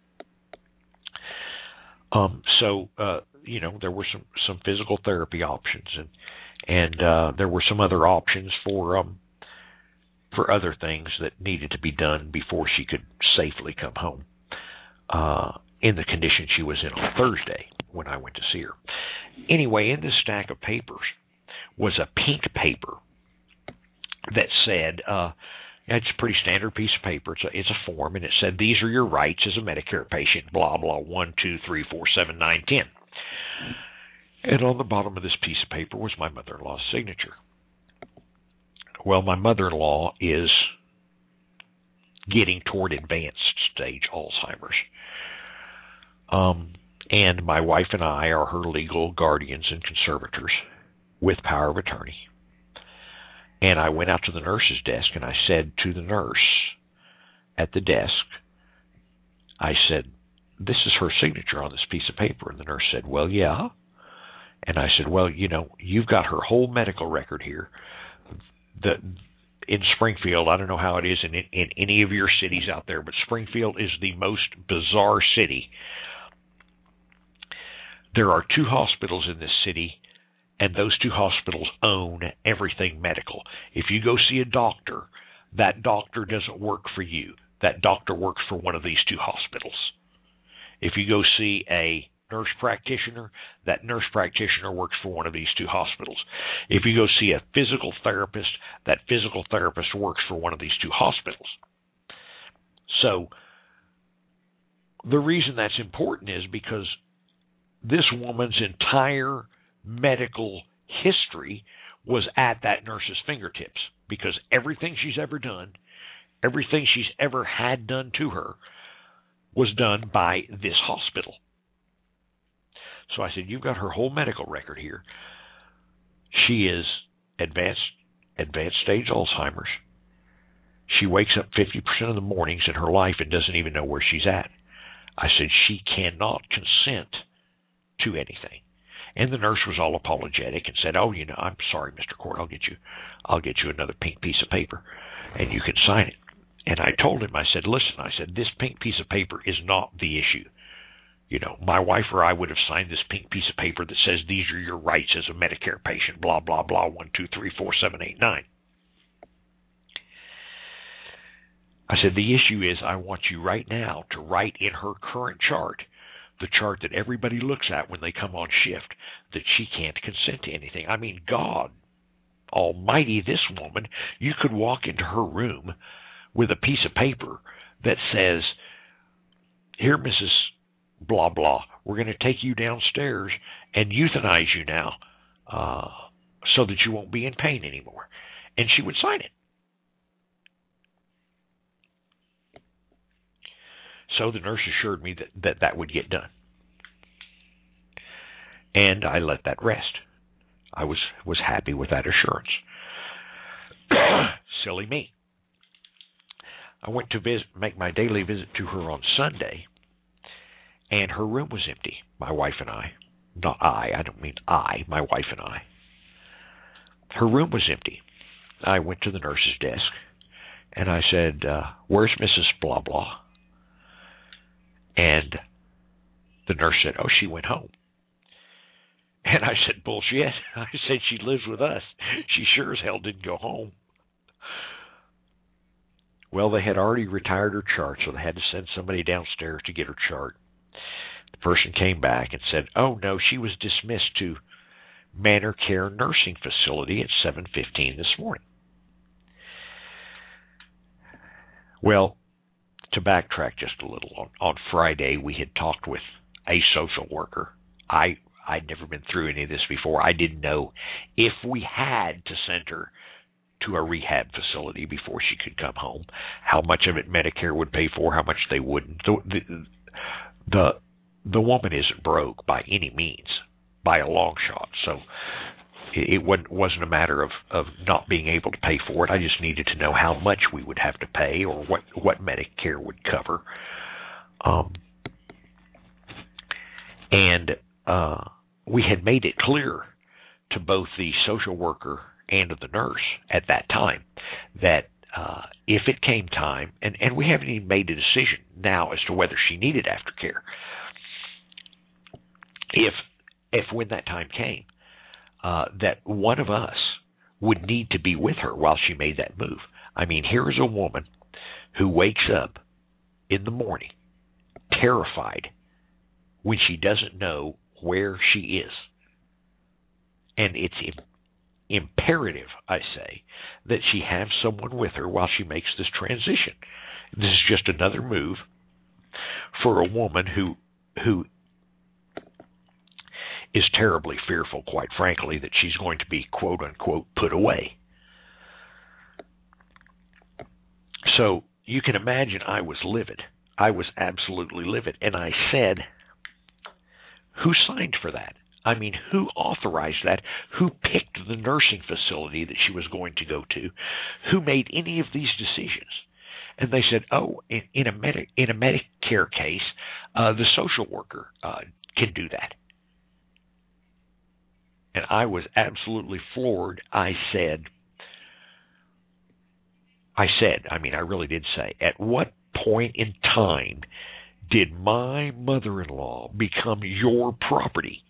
Um, so, uh, you know, there were some, some physical therapy options, and and uh, there were some other options for um, for other things that needed to be done before she could safely come home uh, in the condition she was in on Thursday when I went to see her. Anyway, in this stack of papers was a pink paper that said, uh, it's a pretty standard piece of paper. It's a, it's a form, and it said, these are your rights as a Medicare patient, blah, blah, one, two, three, four, seven, nine, ten. And on the bottom of this piece of paper was my mother-in-law's signature. Well, my mother-in-law is getting toward advanced stage Alzheimer's. Um, and my wife and I are her legal guardians and conservators with power of attorney. And I went out to the nurse's desk, and I said to the nurse at the desk, I said, this is her signature on this piece of paper. And the nurse said, well, yeah. And I said, well, you know, you've got her whole medical record here. The, in Springfield, I don't know how it is in, in any of your cities out there, but Springfield is the most bizarre city. There are two hospitals in this city, and those two hospitals own everything medical. If you go see a doctor, that doctor doesn't work for you. That doctor works for one of these two hospitals. If you go see a nurse practitioner, that nurse practitioner works for one of these two hospitals. If you go see a physical therapist, that physical therapist works for one of these two hospitals. So the reason that's important is because this woman's entire medical history was at that nurse's fingertips, because everything she's ever done, everything she's ever had done to her, was done by this hospital. So I said, you've got her whole medical record here. She is advanced advanced stage Alzheimer's. She wakes up fifty percent of the mornings in her life and doesn't even know where she's at. I said, she cannot consent to anything. And the nurse was all apologetic and said, oh, you know, I'm sorry, Mister Court, I'll get you I'll get you another pink piece of paper and you can sign it. And I told him, I said, listen, I said, this pink piece of paper is not the issue. You know, my wife or I would have signed this pink piece of paper that says these are your rights as a Medicare patient, blah, blah, blah, one, two, three, four, seven, eight, nine. I said, the issue is I want you right now to write in her current chart, the chart that everybody looks at when they come on shift, that she can't consent to anything. I mean, God almighty, this woman, you could walk into her room with a piece of paper that says, here, Missus Blah, blah, we're going to take you downstairs and euthanize you now uh, so that you won't be in pain anymore. And she would sign it. So the nurse assured me that that, that would get done. And I let that rest. I was, was happy with that assurance. Silly me. I went to visit, make my daily visit to her on Sunday, and her room was empty, my wife and I. Not I, I don't mean I, my wife and I. Her room was empty. I went to the nurse's desk, and I said, uh, where's Missus Blah, blah? And the nurse said, oh, she went home. And I said, bullshit. I said, she lives with us. She sure as hell didn't go home. Well, they had already retired her chart, so they had to send somebody downstairs to get her chart. The person came back and said, oh, no, she was dismissed to Manor Care Nursing Facility at seven fifteen this morning. Well, to backtrack just a little, on, on Friday we had talked with a social worker. I, I'd never been through any of this before. I didn't know if we had to send her to a rehab facility before she could come home, how much of it Medicare would pay for, how much they wouldn't. The, the, the, the woman isn't broke by any means, by a long shot. So it, it wasn't, wasn't a matter of, of not being able to pay for it. I just needed to know how much we would have to pay or what, what Medicare would cover. Um, and uh, we had made it clear to both the social worker and of the nurse at that time that uh, if it came time, and, and we haven't even made a decision now as to whether she needed aftercare, if if when that time came, uh, that one of us would need to be with her while she made that move. I mean, here is a woman who wakes up in the morning terrified when she doesn't know where she is. And it's imperative, I say, that she have someone with her while she makes this transition. This is just another move for a woman who who is terribly fearful, quite frankly, that she's going to be, quote unquote, put away. So you can imagine I was livid. I was absolutely livid. And I said, who signed for that? I mean, who authorized that? Who picked the nursing facility that she was going to go to? Who made any of these decisions? And they said, oh, in, in a Medi- in a Medicare case, uh, the social worker uh, can do that. And I was absolutely floored. I said, I said, I mean, I really did say, at what point in time did my mother-in-law become your property?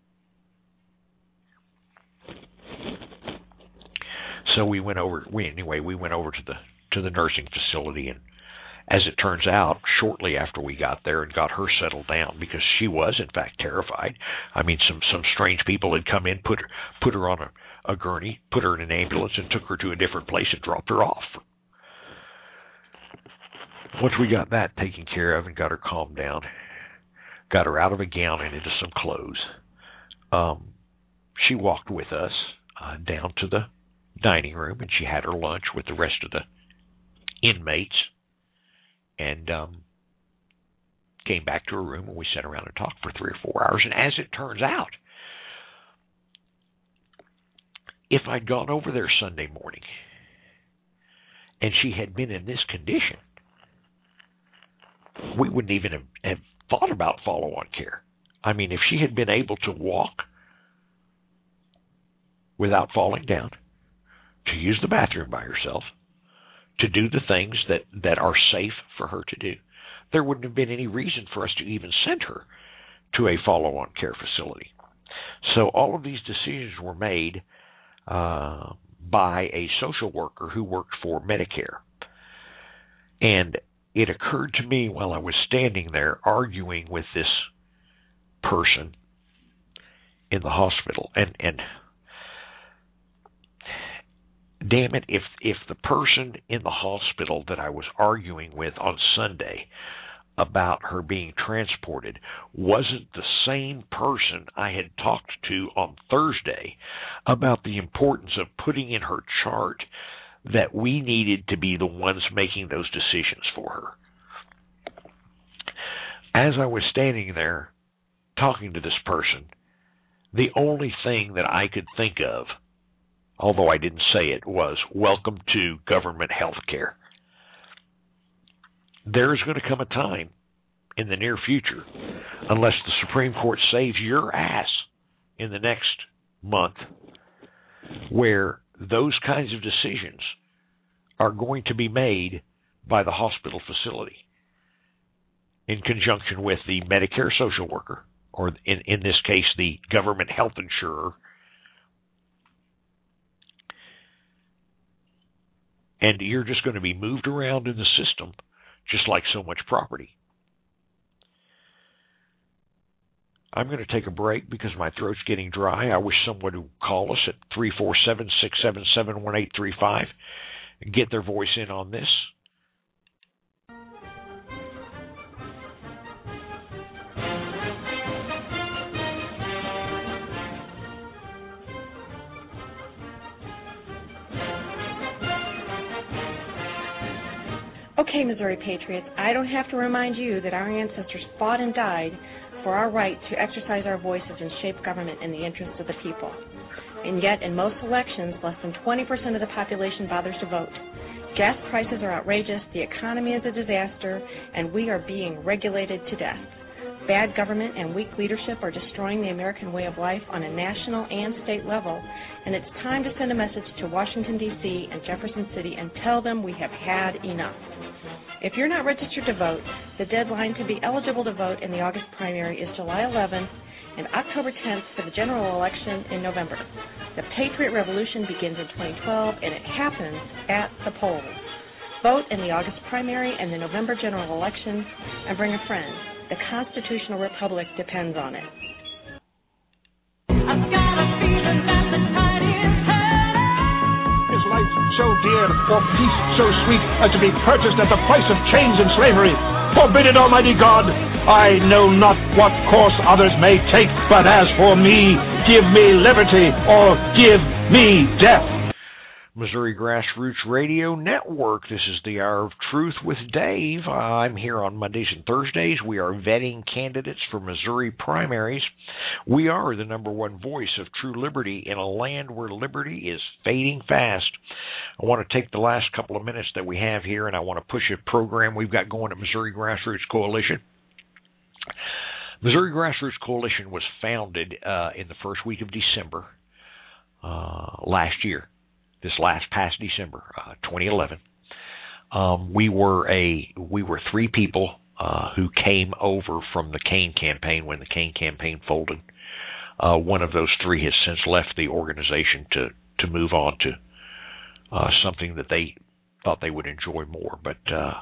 So we went over. We anyway. We went over to the to the nursing facility, and as it turns out, shortly after we got there and got her settled down, because she was in fact terrified. I mean, some some strange people had come in, put her put her on a, a gurney, put her in an ambulance, and took her to a different place and dropped her off. Once we got that taken care of and got her calmed down, got her out of a gown and into some clothes, um, she walked with us uh, down to the dining room, and she had her lunch with the rest of the inmates, and um, came back to her room, and we sat around and talked for three or four hours. And as it turns out, if I'd gone over there Sunday morning and she had been in this condition, we wouldn't even have, have thought about follow-on care. I mean, if she had been able to walk without falling down, to use the bathroom by herself, to do the things that, that are safe for her to do, there wouldn't have been any reason for us to even send her to a follow-on care facility. So all of these decisions were made uh, by a social worker who worked for Medicare. And it occurred to me while I was standing there arguing with this person in the hospital, and, and damn it, if if the person in the hospital that I was arguing with on Sunday about her being transported wasn't the same person I had talked to on Thursday about the importance of putting in her chart that we needed to be the ones making those decisions for her. As I was standing there talking to this person, the only thing that I could think of, although I didn't say it, was welcome to government health care. There is going to come a time in the near future, unless the Supreme Court saves your ass in the next month, where those kinds of decisions are going to be made by the hospital facility in conjunction with the Medicare social worker, or in, in this case, the government health insurer. And you're just going to be moved around in the system just like so much property. I'm going to take a break because my throat's getting dry. I wish someone would call us at three four seven, six seven seven, one eight three five and get their voice in on this. Okay, Missouri Patriots, I don't have to remind you that our ancestors fought and died for our right to exercise our voices and shape government in the interests of the people. And yet, in most elections, less than twenty percent of the population bothers to vote. Gas prices are outrageous, the economy is a disaster, and we are being regulated to death. Bad government and weak leadership are destroying the American way of life on a national and state level, and it's time to send a message to Washington, D C and Jefferson City and tell them we have had enough. If you're not registered to vote, the deadline to be eligible to vote in the August primary is July eleventh and October tenth for the general election in November. The Patriot Revolution begins in twenty twelve, and it happens at the polls. Vote in the August primary and the November general election, and bring a friend. The constitutional republic depends on it. I've got a feeling that the tide is turning. Is life so dear, or peace so sweet, as to be purchased at the price of chains and slavery? Forbid it, Almighty God! I know not what course others may take, but as for me, give me liberty, or give me death. Missouri Grassroots Radio Network. This is the Hour of Truth with Dave. I'm here on Mondays and Thursdays. We are vetting candidates for Missouri primaries. We are the number one voice of true liberty in a land where liberty is fading fast. I want to take the last couple of minutes that we have here, and I want to push a program we've got going at Missouri Grassroots Coalition. Missouri Grassroots Coalition was founded uh, in the first week of December uh, last year. This last past December, uh, twenty eleven, um, we were a we were three people uh, who came over from the Kaine campaign when the Kaine campaign folded. Uh, one of those three has since left the organization to to move on to uh, something that they thought they would enjoy more. But uh,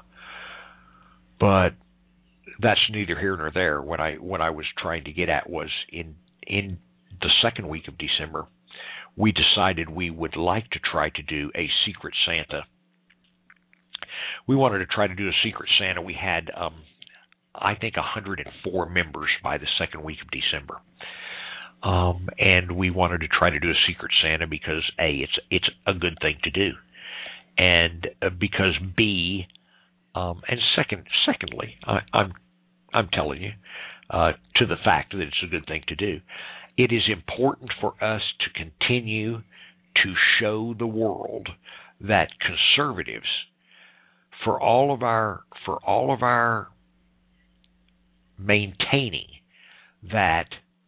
but that's neither here nor there. What I what I was trying to get at was in in the second week of December, we decided we would like to try to do a Secret Santa. We wanted to try to do a Secret Santa. We had, um, I think, one hundred four members by the second week of December. Um, and we wanted to try to do a Secret Santa because, A, it's it's a good thing to do. And uh, because, B, um, and second, secondly, I, I'm, I'm telling you, uh, to the fact that it's a good thing to do, it is important for us to continue to show the world that conservatives, for all of our for all of our maintaining that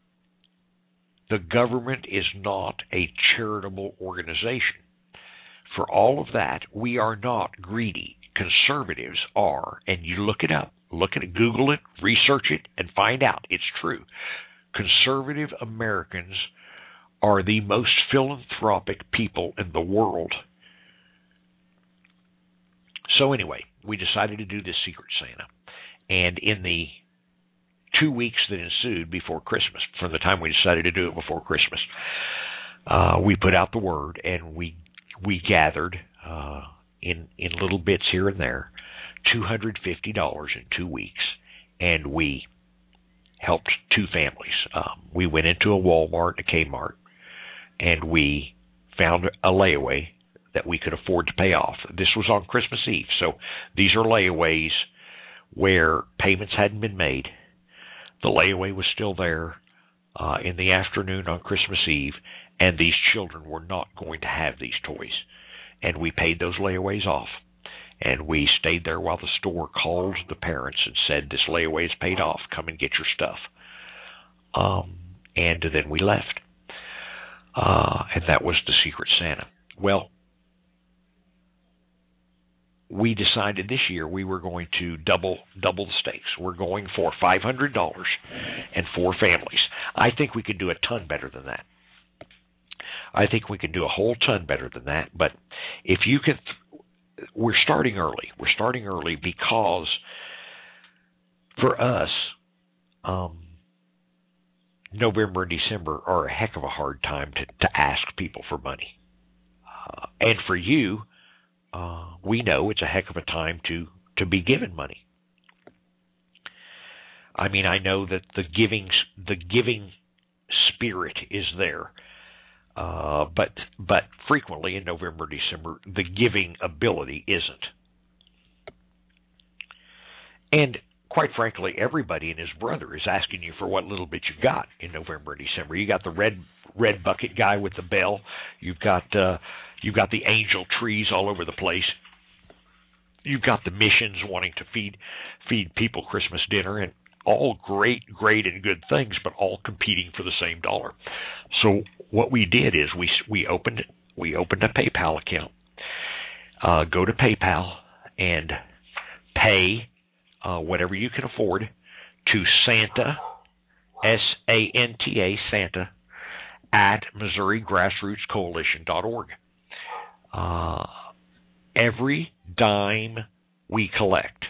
the government is not a charitable organization, for all of that, we are not greedy. Conservatives are, and you look it up, look at it, Google it, research it, and find out it's true. Conservative Americans are the most philanthropic people in the world. So anyway, we decided to do this Secret Santa. And in the two weeks that ensued before Christmas, from the time we decided to do it before Christmas, uh, we put out the word, and we we gathered uh, in, in little bits here and there, two hundred fifty dollars in two weeks, and we helped two families. Um, we went into a Walmart, a Kmart, and we found a layaway that we could afford to pay off. This was on Christmas Eve, so these are layaways where payments hadn't been made. The layaway was still there uh, in the afternoon on Christmas Eve, and these children were not going to have these toys. And we paid those layaways off. And we stayed there while the store called the parents and said, this layaway is paid off. Come and get your stuff. Um, and then we left. Uh, and that was the Secret Santa. Well, we decided this year we were going to double double the stakes. We're going for five hundred dollars and four families. I think we could do a ton better than that. I think we could do a whole ton better than that. But if you can... Th- We're starting early. We're starting early because for us, um, November and December are a heck of a hard time to, to ask people for money. Uh, and for you, uh, we know it's a heck of a time to, to be given money. I mean, I know that the giving the giving spirit is there, uh, but but frequently in November, December, the giving ability isn't. And quite frankly, everybody and his brother is asking you for what little bit you got in November and December. You got the red red bucket guy with the bell. You've got uh, you've got the angel trees all over the place. You've got the missions wanting to feed feed people Christmas dinner, and all great, great and good things, but all competing for the same dollar. So what we did is we we opened we opened a PayPal account. Uh, go to PayPal and pay uh, whatever you can afford to Santa, S A N T A, Santa, at Missouri Grassroots Coalition dot org. Uh, every dime we collect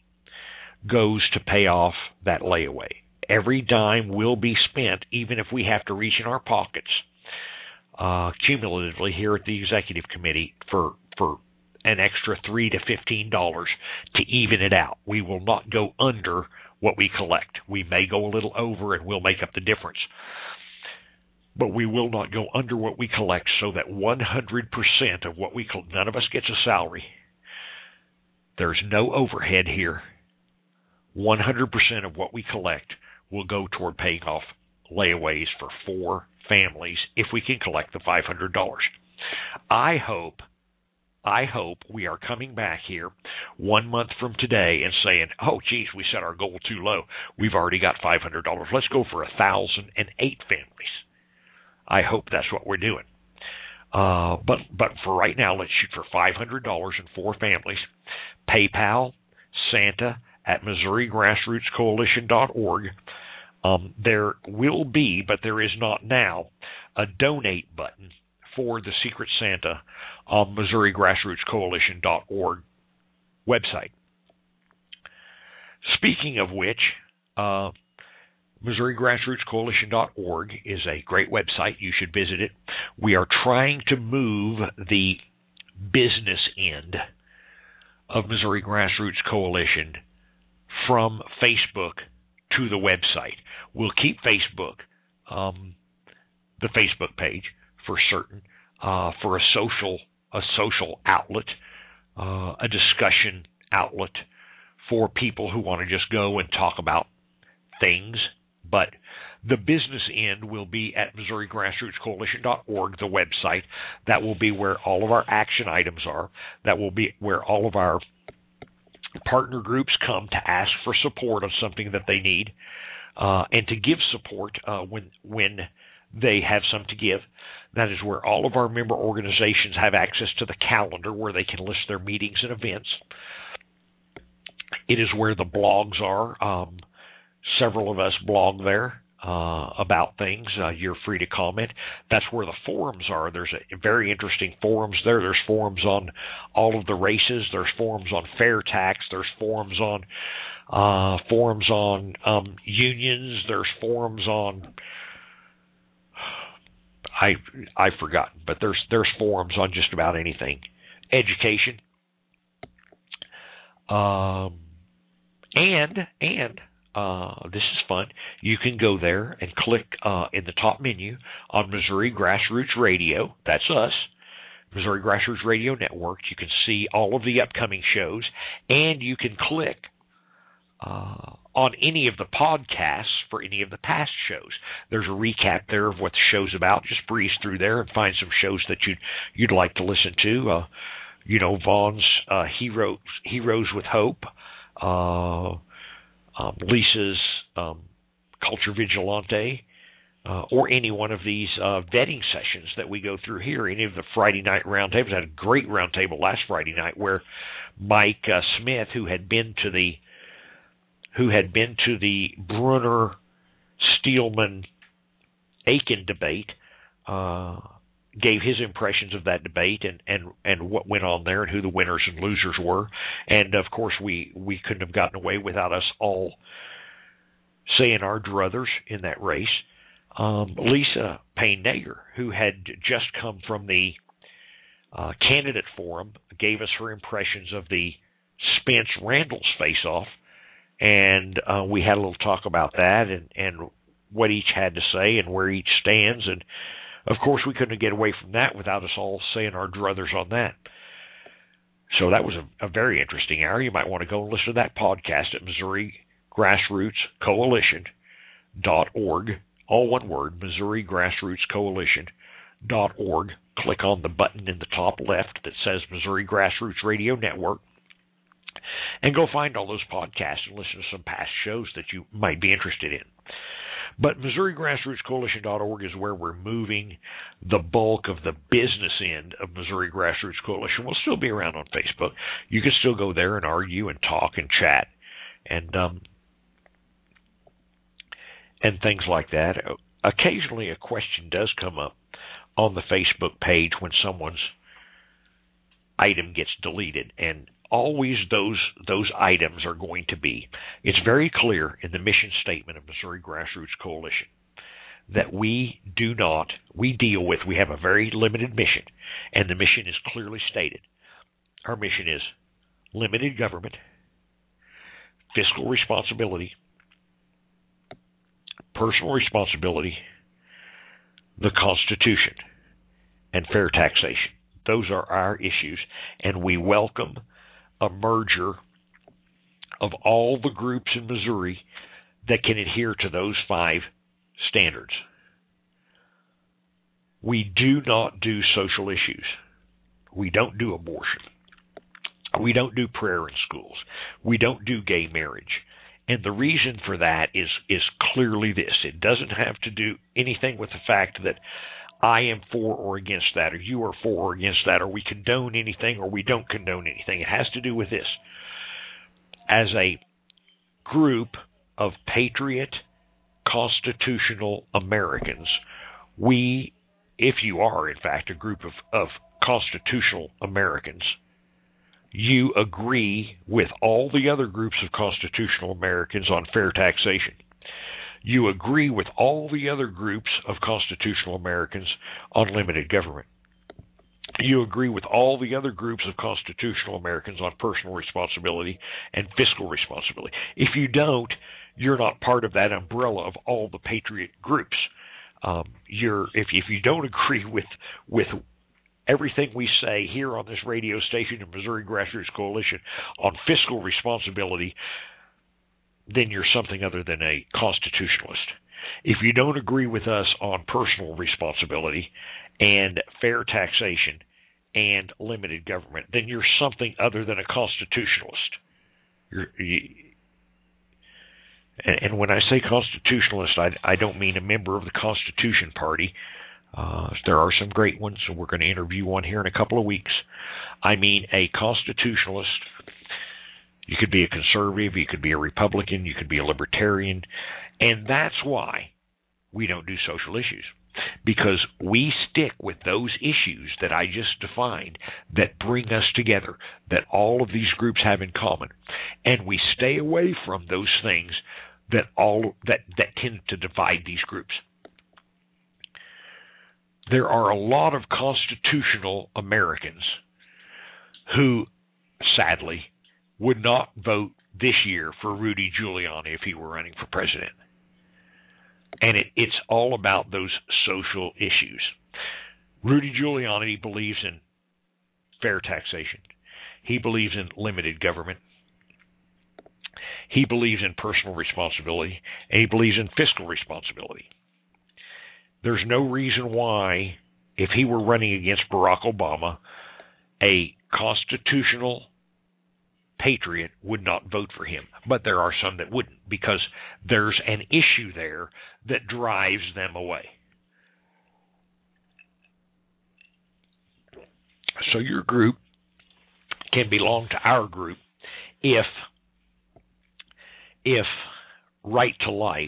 goes to pay off that layaway. Every dime will be spent, even if we have to reach in our pockets, uh, cumulatively here at the Executive Committee for for an extra three to fifteen dollars to even it out. We will not go under what we collect. We may go a little over, and we'll make up the difference. But we will not go under what we collect, so that one hundred percent of what we collect, none of us gets a salary. There's no overhead here. one hundred percent of what we collect will go toward paying off layaways for four families if we can collect the five hundred dollars. I hope, I hope we are coming back here one month from today and saying, oh, geez, we set our goal too low. We've already got five hundred dollars. Let's go for one thousand eight families. I hope that's what we're doing. Uh, but, but for right now, let's shoot for five hundred dollars and four families. PayPal, Santa, at Missouri Grassroots Coalition dot org. Um, there will be, but there is not now, a donate button for the Secret Santa on Missouri Grassroots Coalition dot org website. Speaking of which, uh, Missouri Grassroots Coalition dot org is a great website. You should visit it. We are trying to move the business end of Missouri Grassroots Coalition from Facebook to the website. We'll keep Facebook, um, the Facebook page for certain, uh, for a social a social outlet, uh, a discussion outlet for people who want to just go and talk about things. But the business end will be at Missouri Grassroots Coalition dot org, the website. That will be where all of our action items are. That will be where all of our partner groups come to ask for support on something that they need, uh, and to give support uh, when when they have some to give. That is where all of our member organizations have access to the calendar where they can list their meetings and events. It is where the blogs are. Um, several of us blog there uh, about things. Uh, you're free to comment. That's where the forums are. There's a very interesting forums there. There's forums on all of the races. There's forums on fair tax. There's forums on uh, forums on um, unions. There's forums on I I've forgotten, but there's there's forums on just about anything. Education. Um, and and Uh, this is fun. You can go there and click uh, in the top menu on Missouri Grassroots Radio. That's us, Missouri Grassroots Radio Network. You can see all of the upcoming shows, and you can click uh, on any of the podcasts for any of the past shows. There's a recap there of what the show's about. Just breeze through there and find some shows that you'd you'd like to listen to. Uh, you know, Vaughn's uh, Heroes Heroes with Hope. Uh, Um, Lisa's um, Culture Vigilante, uh, or any one of these uh, vetting sessions that we go through here. Any of the Friday night roundtables. I had a great roundtable last Friday night where Mike uh, Smith, who had been to the who had been to the Brunner Steelman Aiken debate, uh, gave his impressions of that debate and, and, and what went on there and who the winners and losers were. And, of course, we, we couldn't have gotten away without us all saying our druthers in that race. um, Lisa Payne-Nager, who had just come from the uh, candidate forum, gave us her impressions of the Spence-Randall's face-off, and uh, we had a little talk about that and, and what each had to say and where each stands. And, of course, we couldn't get away from that without us all saying our druthers on that. So that was a, a very interesting hour. You might want to go and listen to that podcast at Missouri Grassroots Coalition dot org, all one word, Missouri Grassroots Coalition dot org. Click on the button in the top left that says Missouri Grassroots Radio Network, and go find all those podcasts and listen to some past shows that you might be interested in. But Missouri Grassroots Coalition dot org is where we're moving the bulk of the business end of Missouri Grassroots Coalition. We'll still be around on Facebook. You can still go there and argue and talk and chat and um, and things like that. Occasionally a question does come up on the Facebook page when someone's item gets deleted, and always those those items are going to be, it's very clear in the mission statement of Missouri Grassroots Coalition that we do not, we deal with, we have a very limited mission, and the mission is clearly stated. Our mission is limited government, fiscal responsibility, personal responsibility, the Constitution, and fair taxation. Those are our issues, and we welcome a merger of all the groups in Missouri that can adhere to those five standards. We do not do social issues. We don't do abortion. We don't do prayer in schools. We don't do gay marriage. And the reason for that is, is clearly this. It doesn't have to do anything with the fact that I am for or against that, or you are for or against that, or we condone anything or we don't condone anything. It has to do with this. As a group of patriot, constitutional Americans, we, if you are, in fact, a group of, of constitutional Americans, you agree with all the other groups of constitutional Americans on fair taxation. You agree with all the other groups of constitutional Americans on limited government. You agree with all the other groups of constitutional Americans on personal responsibility and fiscal responsibility. If you don't, you're not part of that umbrella of all the patriot groups. Um, you're if if you don't agree with with everything we say here on this radio station in Missouri Grassroots Coalition on fiscal responsibility, then you're something other than a constitutionalist. If you don't agree with us on personal responsibility and fair taxation and limited government, then you're something other than a constitutionalist. You're, you, and when I say constitutionalist, I, I don't mean a member of the Constitution Party. Uh, there are some great ones, and we're going to interview one here in a couple of weeks. I mean a constitutionalist. You could be a conservative, you could be a Republican, you could be a libertarian, and that's why we don't do social issues, because we stick with those issues that I just defined that bring us together, that all of these groups have in common, and we stay away from those things that all that, that tend to divide these groups. There are a lot of constitutional Americans who, sadly, would not vote this year for Rudy Giuliani if he were running for president. And it, it's all about those social issues. Rudy Giuliani believes in fair taxation. He believes in limited government. He believes in personal responsibility. And he believes in fiscal responsibility. There's no reason why, if he were running against Barack Obama, a constitutional patriot would not vote for him. But there are some that wouldn't, because there's an issue there that drives them away. So your group can belong to our group if if right to life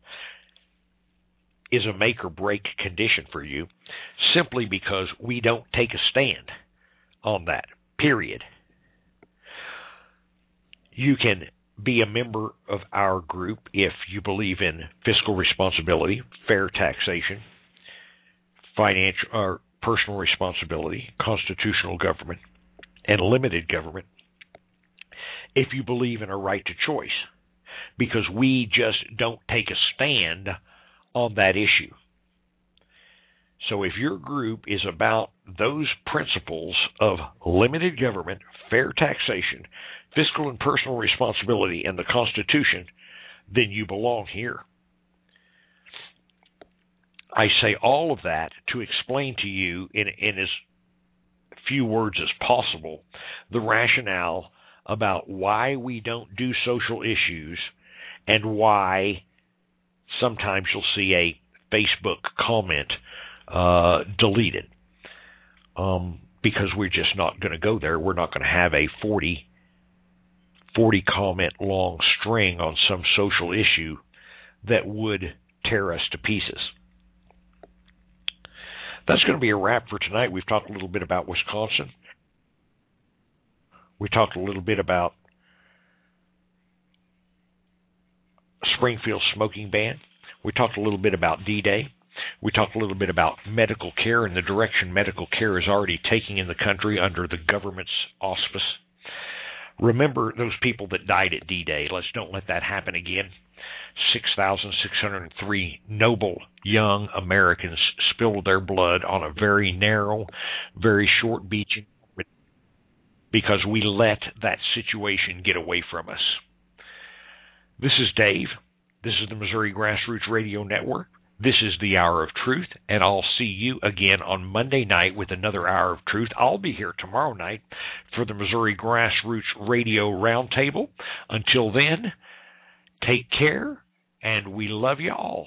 is a make or break condition for you, simply because we don't take a stand on that, period. You can be a member of our group if you believe in fiscal responsibility, fair taxation, financial or personal responsibility, constitutional government, and limited government. If you believe in a right to choice, because we just don't take a stand on that issue. So if your group is about those principles of limited government, fair taxation, fiscal and personal responsibility, and the Constitution, then you belong here. I say all of that to explain to you in, in as few words as possible the rationale about why we don't do social issues and why sometimes you'll see a Facebook comment uh, deleted. Um, because we're just not going to go there. We're not going to have a forty, forty comment long string on some social issue that would tear us to pieces. That's going to be a wrap for tonight. We've talked a little bit about Wisconsin. We talked a little bit about Springfield smoking ban. We talked a little bit about D-Day. We talked a little bit about medical care and the direction medical care is already taking in the country under the government's auspice. Remember those people that died at D-Day. Let's don't let that happen again. six thousand six hundred three noble young Americans spilled their blood on a very narrow, very short beach because we let that situation get away from us. This is Dave. This is the Missouri Grassroots Radio Network. This is the Hour of Truth, and I'll see you again on Monday night with another Hour of Truth. I'll be here tomorrow night for the Missouri Grassroots Radio Roundtable. Until then, take care, and we love you all.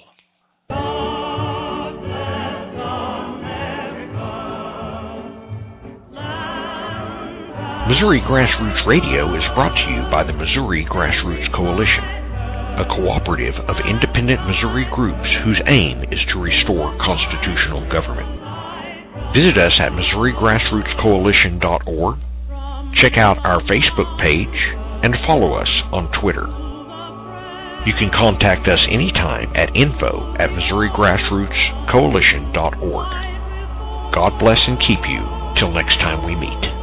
Missouri Grassroots Radio is brought to you by the Missouri Grassroots Coalition, a cooperative of independent Missouri groups whose aim is to restore constitutional government. Visit us at Missouri Grassroots Coalition dot org, check out our Facebook page, and follow us on Twitter. You can contact us anytime at info at Missouri Grassroots Coalition dot org. God bless and keep you till next time we meet.